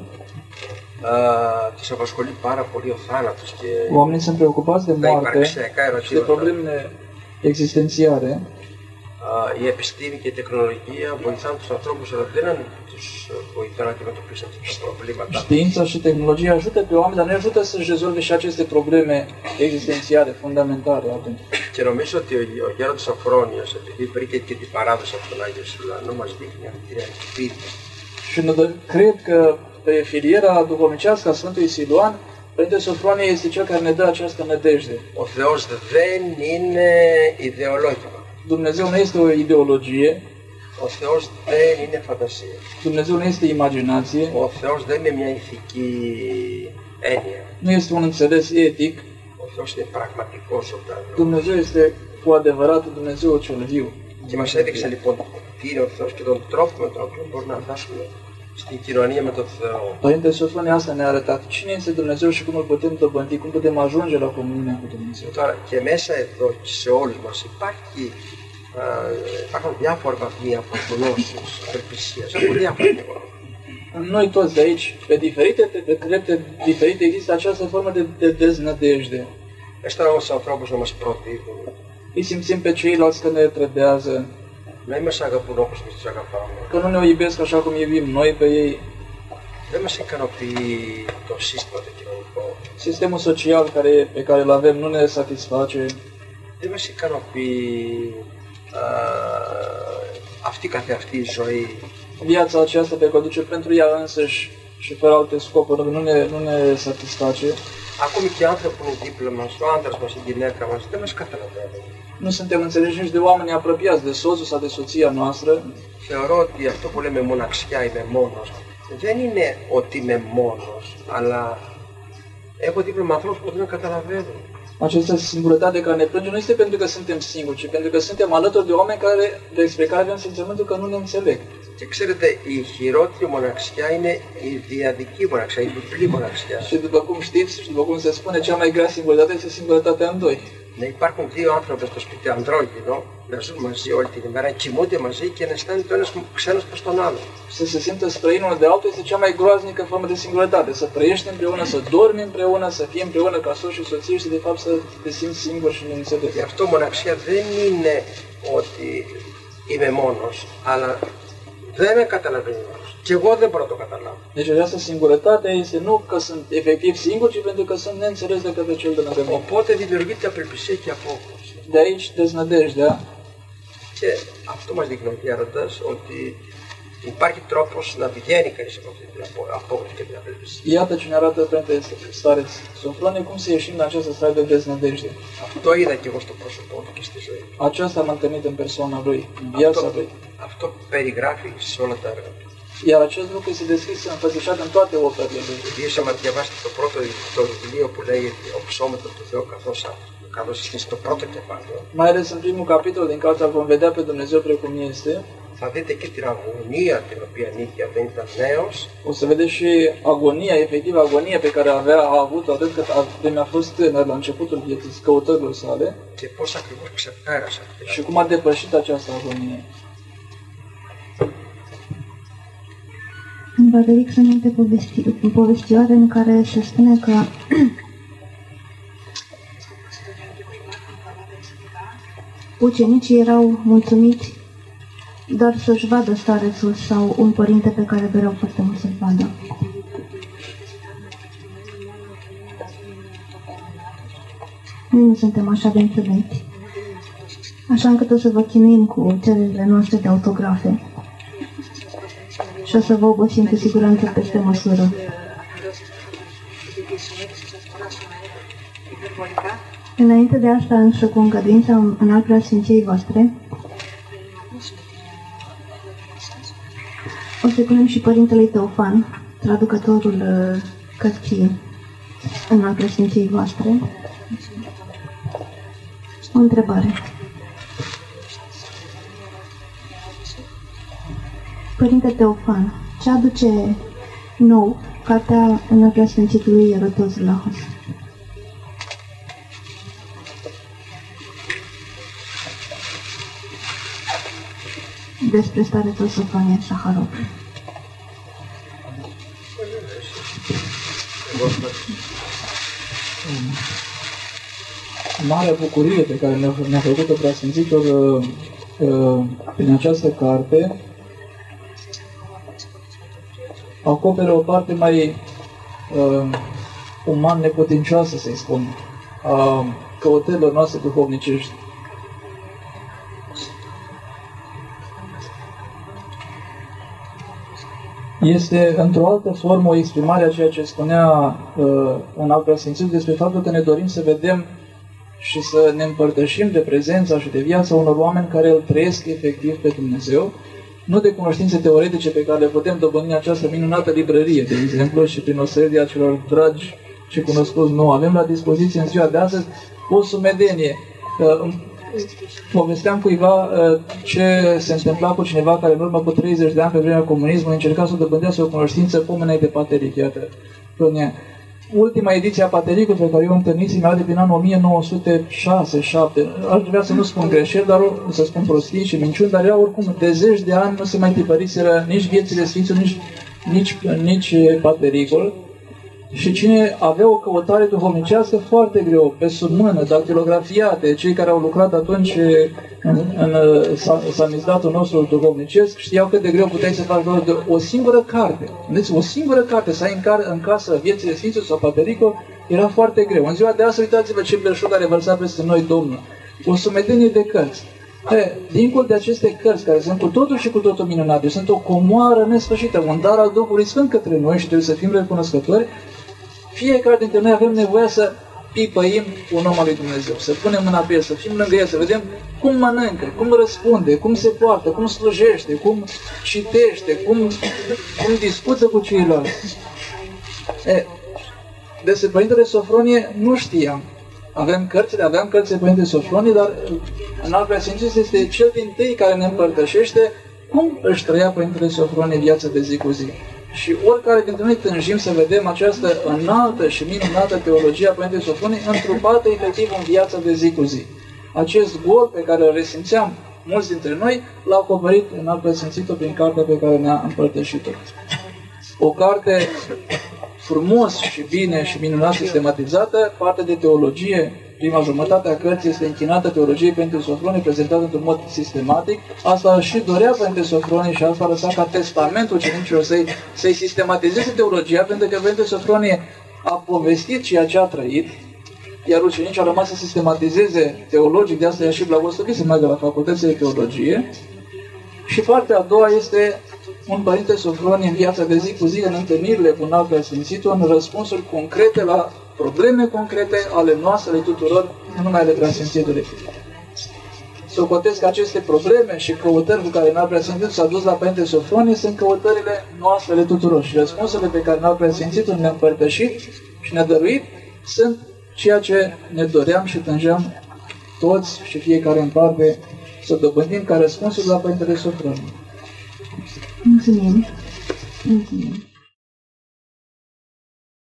Uh, τους απασχολεί πάρα πολύ ο θάνατος και oamenii sunt preocupați de moarte și de problemele existențiale. Uh, η επιστήμη και η τεχνολογία βοηθάνε τους ανθρώπους, αλλά δεν τους βοηθάνε να αντιμετωπίσουν αυτά τα προβλήματα. Știința și tehnologia ajută pe oameni, dar nu ajută să-și rezolve și aceste probleme existențiale, fundamentale atunci. Και νομίζω ότι ο Γέροντας Σοφρόνιος, επειδή βρήκε και την παράδοση από τον Άγιο Σιλουανό, μας δείχνει αυτή την ελπίδα. Și cred că pe filiera duhovnicească a Sfântului Siluan, Părinte Sofronie este cel care ne dă această nădejde. Ο Θεός δεν είναι ιδεολόγημα. Dumnezeu nu este o ideologie. Ο Θεός δεν είναι φαντασία. Dumnezeu nu este imaginație. Ο Θεός δεν είναι μια ηθική έννοια. Nu este un înțeles etic. Ο Θεός είναι πραγματικός ζωντανός. Dumnezeu este cu adevărat Dumnezeu cel viu. Και μας έδειξε λοιπόν τι είναι ο Θεός και τον τρόπο με τον οποίο μπορούμε να φτάσουμε στην κοινωνία με τον Θεό. Părinte Sofronie asta ne-a arătat cine este Dumnezeu și cum îl putem dobândi, cum putem ajunge la comunia cu Dumnezeu. Τώρα και μέσα εδώ και σε όλους μας υπάρχει, α, υπάρχουν διάφορα βαθμοί από γνώσης, απελπισίας, από διάφορα γεγονότα. În noi toți de aici, pe diferite, pe trepte diferite, există această formă de, de deznădejde. Αισθάνομαι στους ανθρώπους να μας προδίδουν. Îi simțim pe ceilalți că ne trădează, να μην μας αγαπούν όπως εμείς τους αγαπάμε. că nu ne iubesc așa cum iubim noi pe ei. Δεν μας ικανοποιεί το σύστημα το κοινωνικό. Sistemul social care, pe care îl avem nu ne satisface. Δεν μας ικανοποιεί α, αυτή καθεαυτή η ζωή. Viața aceasta pe care o duce pentru ea însăși și fără alte scopuri nu ne, nu ne satisface. Acum και οι άνθρωποι που είναι δίπλα μας, ο άντρας μας, η γυναίκα μας, δεν μας καταλαβαίνουν. Nu suntem înțeleși nici de oameni apropiați, de soțul sau de soția noastră. Θεωρώ ότι αυτό που λέμε μοναξιά, είμαι μόνος, δεν είναι ότι είμαι μόνος, αλλά έχω δίπλα με ανθρώπους που δεν καταλαβαίνουν. Această singurătate care ne plânge nu este pentru că suntem singuri, ci pentru că suntem alături de oameni care, despre care avem simțământul că nu ne înțeleg. Και ξέρετε, η χειρότερη μοναξιά είναι η διαδική μοναξιά, η διπλή μοναξιά. Și după cum știți și după cum se spune, cea mai grea singurătate este singurătatea în doi. Να υπάρχουν δύο άνθρωποι στο σπίτι ανδρόγυνο, να ζουν μαζί όλη την ημέρα, κοιμούνται μαζί και να αισθάνεται ο ένας ξένος προς τον άλλο. Să se simtă străin unul de altul este cea mai groaznică formă de singurătate. Să trăiești împreună, să dormi împreună, să fii împreună ca soț și soție și de fapt să te simți singur și neînțeles. Γι' αυτό μοναξιά δεν είναι ότι είμαι μόνος, αλλά δεν με καταλαβαίνει ο άλλος. Και εγώ δεν μπορώ να το καταλάβω. Deci această singurătate este nu că sunt efectiv singur, ci pentru că sunt neînțeles de către cel de lângă mine. Οπότε δημιουργείται απελπισία και απόγνωση. De aici deznădejdea. Και αυτό μας δείχνει ο Γέροντας ότι υπάρχει τρόπος να βγαίνει κανείς από αυτή την απόγνωση και την απελπισία. Iată ce ne arată Părinte Stare Sofronie, cum să ieșim din această stare de deznădejde. Αυτό είδα και εγώ στο πρόσωπό του και στη ζωή. Aceasta am întâlnit în persoana lui, în viața lui. Αυτό περιγράφει σε όλα τα έργα του. Iar acest lucru este descris înfățișat în toate operele lui. Ίσα να διαβάσετε το πρώτο το βιβλίο που λέει ο ψώμετρο του Θεού καθώς, καθώς είναι στο πρώτο κεφάλαιο. Mai ales în primul capitol din cartea vom vedea pe Dumnezeu precum este. Θα δείτε και την αγωνία την οποία νίκη δεν ήταν νέος. O să vedeți și agonia, efectiv agonia pe care avea, a avut atât cât vremea a fost tânăr la începutul vieții căutărilor sale. Και πώς ακριβώς ξεπέρασε αυτή. Și cum a depășit această agonie. În Baderic sunt multe povesti, povestioare în care se spune că ucenicii erau mulțumiți doar să-și vadă starețul sau un părinte pe care doreau foarte mult să-l vadă. Noi nu suntem așa de înțelepți, așa încât o să vă chinuim cu cererile noastre de autografe și o să vă obosim cu siguranță peste măsură. Înainte de asta, însă, cu îngăduința în al preasfinției voastre, o să punem și Părintele Teofan, traducătorul uh, cărții în al preasfinției voastre, o întrebare. Părinte Teofan, ce aduce nou cartea în al preasfințitului Ierotos Vlahos? Despre starețul Sofronie Saharov. Marea bucurie pe care ne-a, ne-a făcut-o preasfințitul uh, uh, prin această carte acoperă o parte mai uh, uman neputincioasă, să-i spun, a căutărilor noastre duhovnicești. Este într-o altă formă o exprimare a ceea ce spunea uh, în al preasfințitul despre faptul că ne dorim să vedem și să ne împărtășim de prezența și de viața unor oameni care îl trăiesc efectiv pe Dumnezeu, nu de cunoștințe teoretice pe care le putem dobândi în această minunată librărie, de exemplu, și prin osedia celor dragi și cunoscuți nou. Avem la dispoziție în ziua de astăzi o sumedenie. Povesteam cuiva ce se întâmpla cu cineva care în urmă cu treizeci de ani pe vremea comunismului încerca să dobândească o cunoștință pomenei de Pateric. Iată, ultima ediție a Patericului pe care eu am întâlnit mi-a de prin anul o mie nouă sute șase șapte. Aș vrea să nu spun greșeli, dar să spun prostii și minciuni, dar era oricum de zeci de ani nu se mai tipăriseră nici viețile Sfinților, nici, nici, nici Patericul. Și cine avea o căutare duhovnicească foarte greu, pe sub mână, dactilografiate, cei care au lucrat atunci în, în samizdatul nostru duhovnicesc, știau cât de greu puteai să faci doar de o singură carte. Deci o singură carte, să ai în, car, în casă viețile Sfinților sau Patericul, era foarte greu. În ziua de astăzi, uitați-vă ce belșug a revărsat peste noi Domnul. O sumedenie de cărți. E, dincolo de aceste cărți, care sunt cu totul și cu totul minunate, sunt o comoară nesfârșită, un dar al Duhului Sfânt către noi și trebuie să fim recunoscători, fiecare dintre noi avem nevoie să pipăim un om al lui Dumnezeu, să punem mâna pe el, să fim lângă el, să vedem cum mănâncă, cum răspunde, cum se poartă, cum slujește, cum citește, cum, cum discută cu ceilalți. E, despre Părintele Sofronie nu știam. avem cărțile, aveam cărțile Părinte Sofronie, dar Înalt Preasfințitul este cel dintâi care ne împărtășește cum își trăia Părintele Sofronie viața de zi cu zi. Și oricare dintre noi tânjim să vedem această înaltă și minunată teologie a Părintele Sofronie întrupată efectiv în viața de zi cu zi. Acest gol pe care îl resimțeam mulți dintre noi l-a acoperit Înalt Preasfințitul prin cartea pe care ne-a împărtășit-o. O carte frumos și bine și minunat sistematizată, partea de teologie, prima jumătate a cărții este închinată teologiei Părinte Sofronie, prezentată într-un mod sistematic. Asta și dorea Părinte Sofronie și asta a lăsat ca testamentul cerenicilor să-i, să-i sistematizeze teologia, pentru că Părinte Sofronie a povestit ceea ce a trăit, iar ucenicii au rămas să sistematizeze teologic, de asta i-a și blagoslovit să meargă la facultățile de teologie. Și partea a doua este un Părinte Sofronie în viața de zi cu zi, în întâlnirile cu Înalt Preasfințitul, în răspunsuri concrete la probleme concrete ale noastre, ale tuturor, nu numai ale Preasfințitului. Socotesc că aceste probleme și căutări cu care Înalt Preasfințitul s-a dus la Părinte Sofronie sunt căutările noastre ale tuturor și răspunsurile pe care Înalt Preasfințitul ne-a împărtășit și ne-a dăruit sunt ceea ce ne doream și tângeam toți și fiecare în parte să dobândim ca răspunsuri la Părintele Sofronie. Mulțumim. Mulțumim.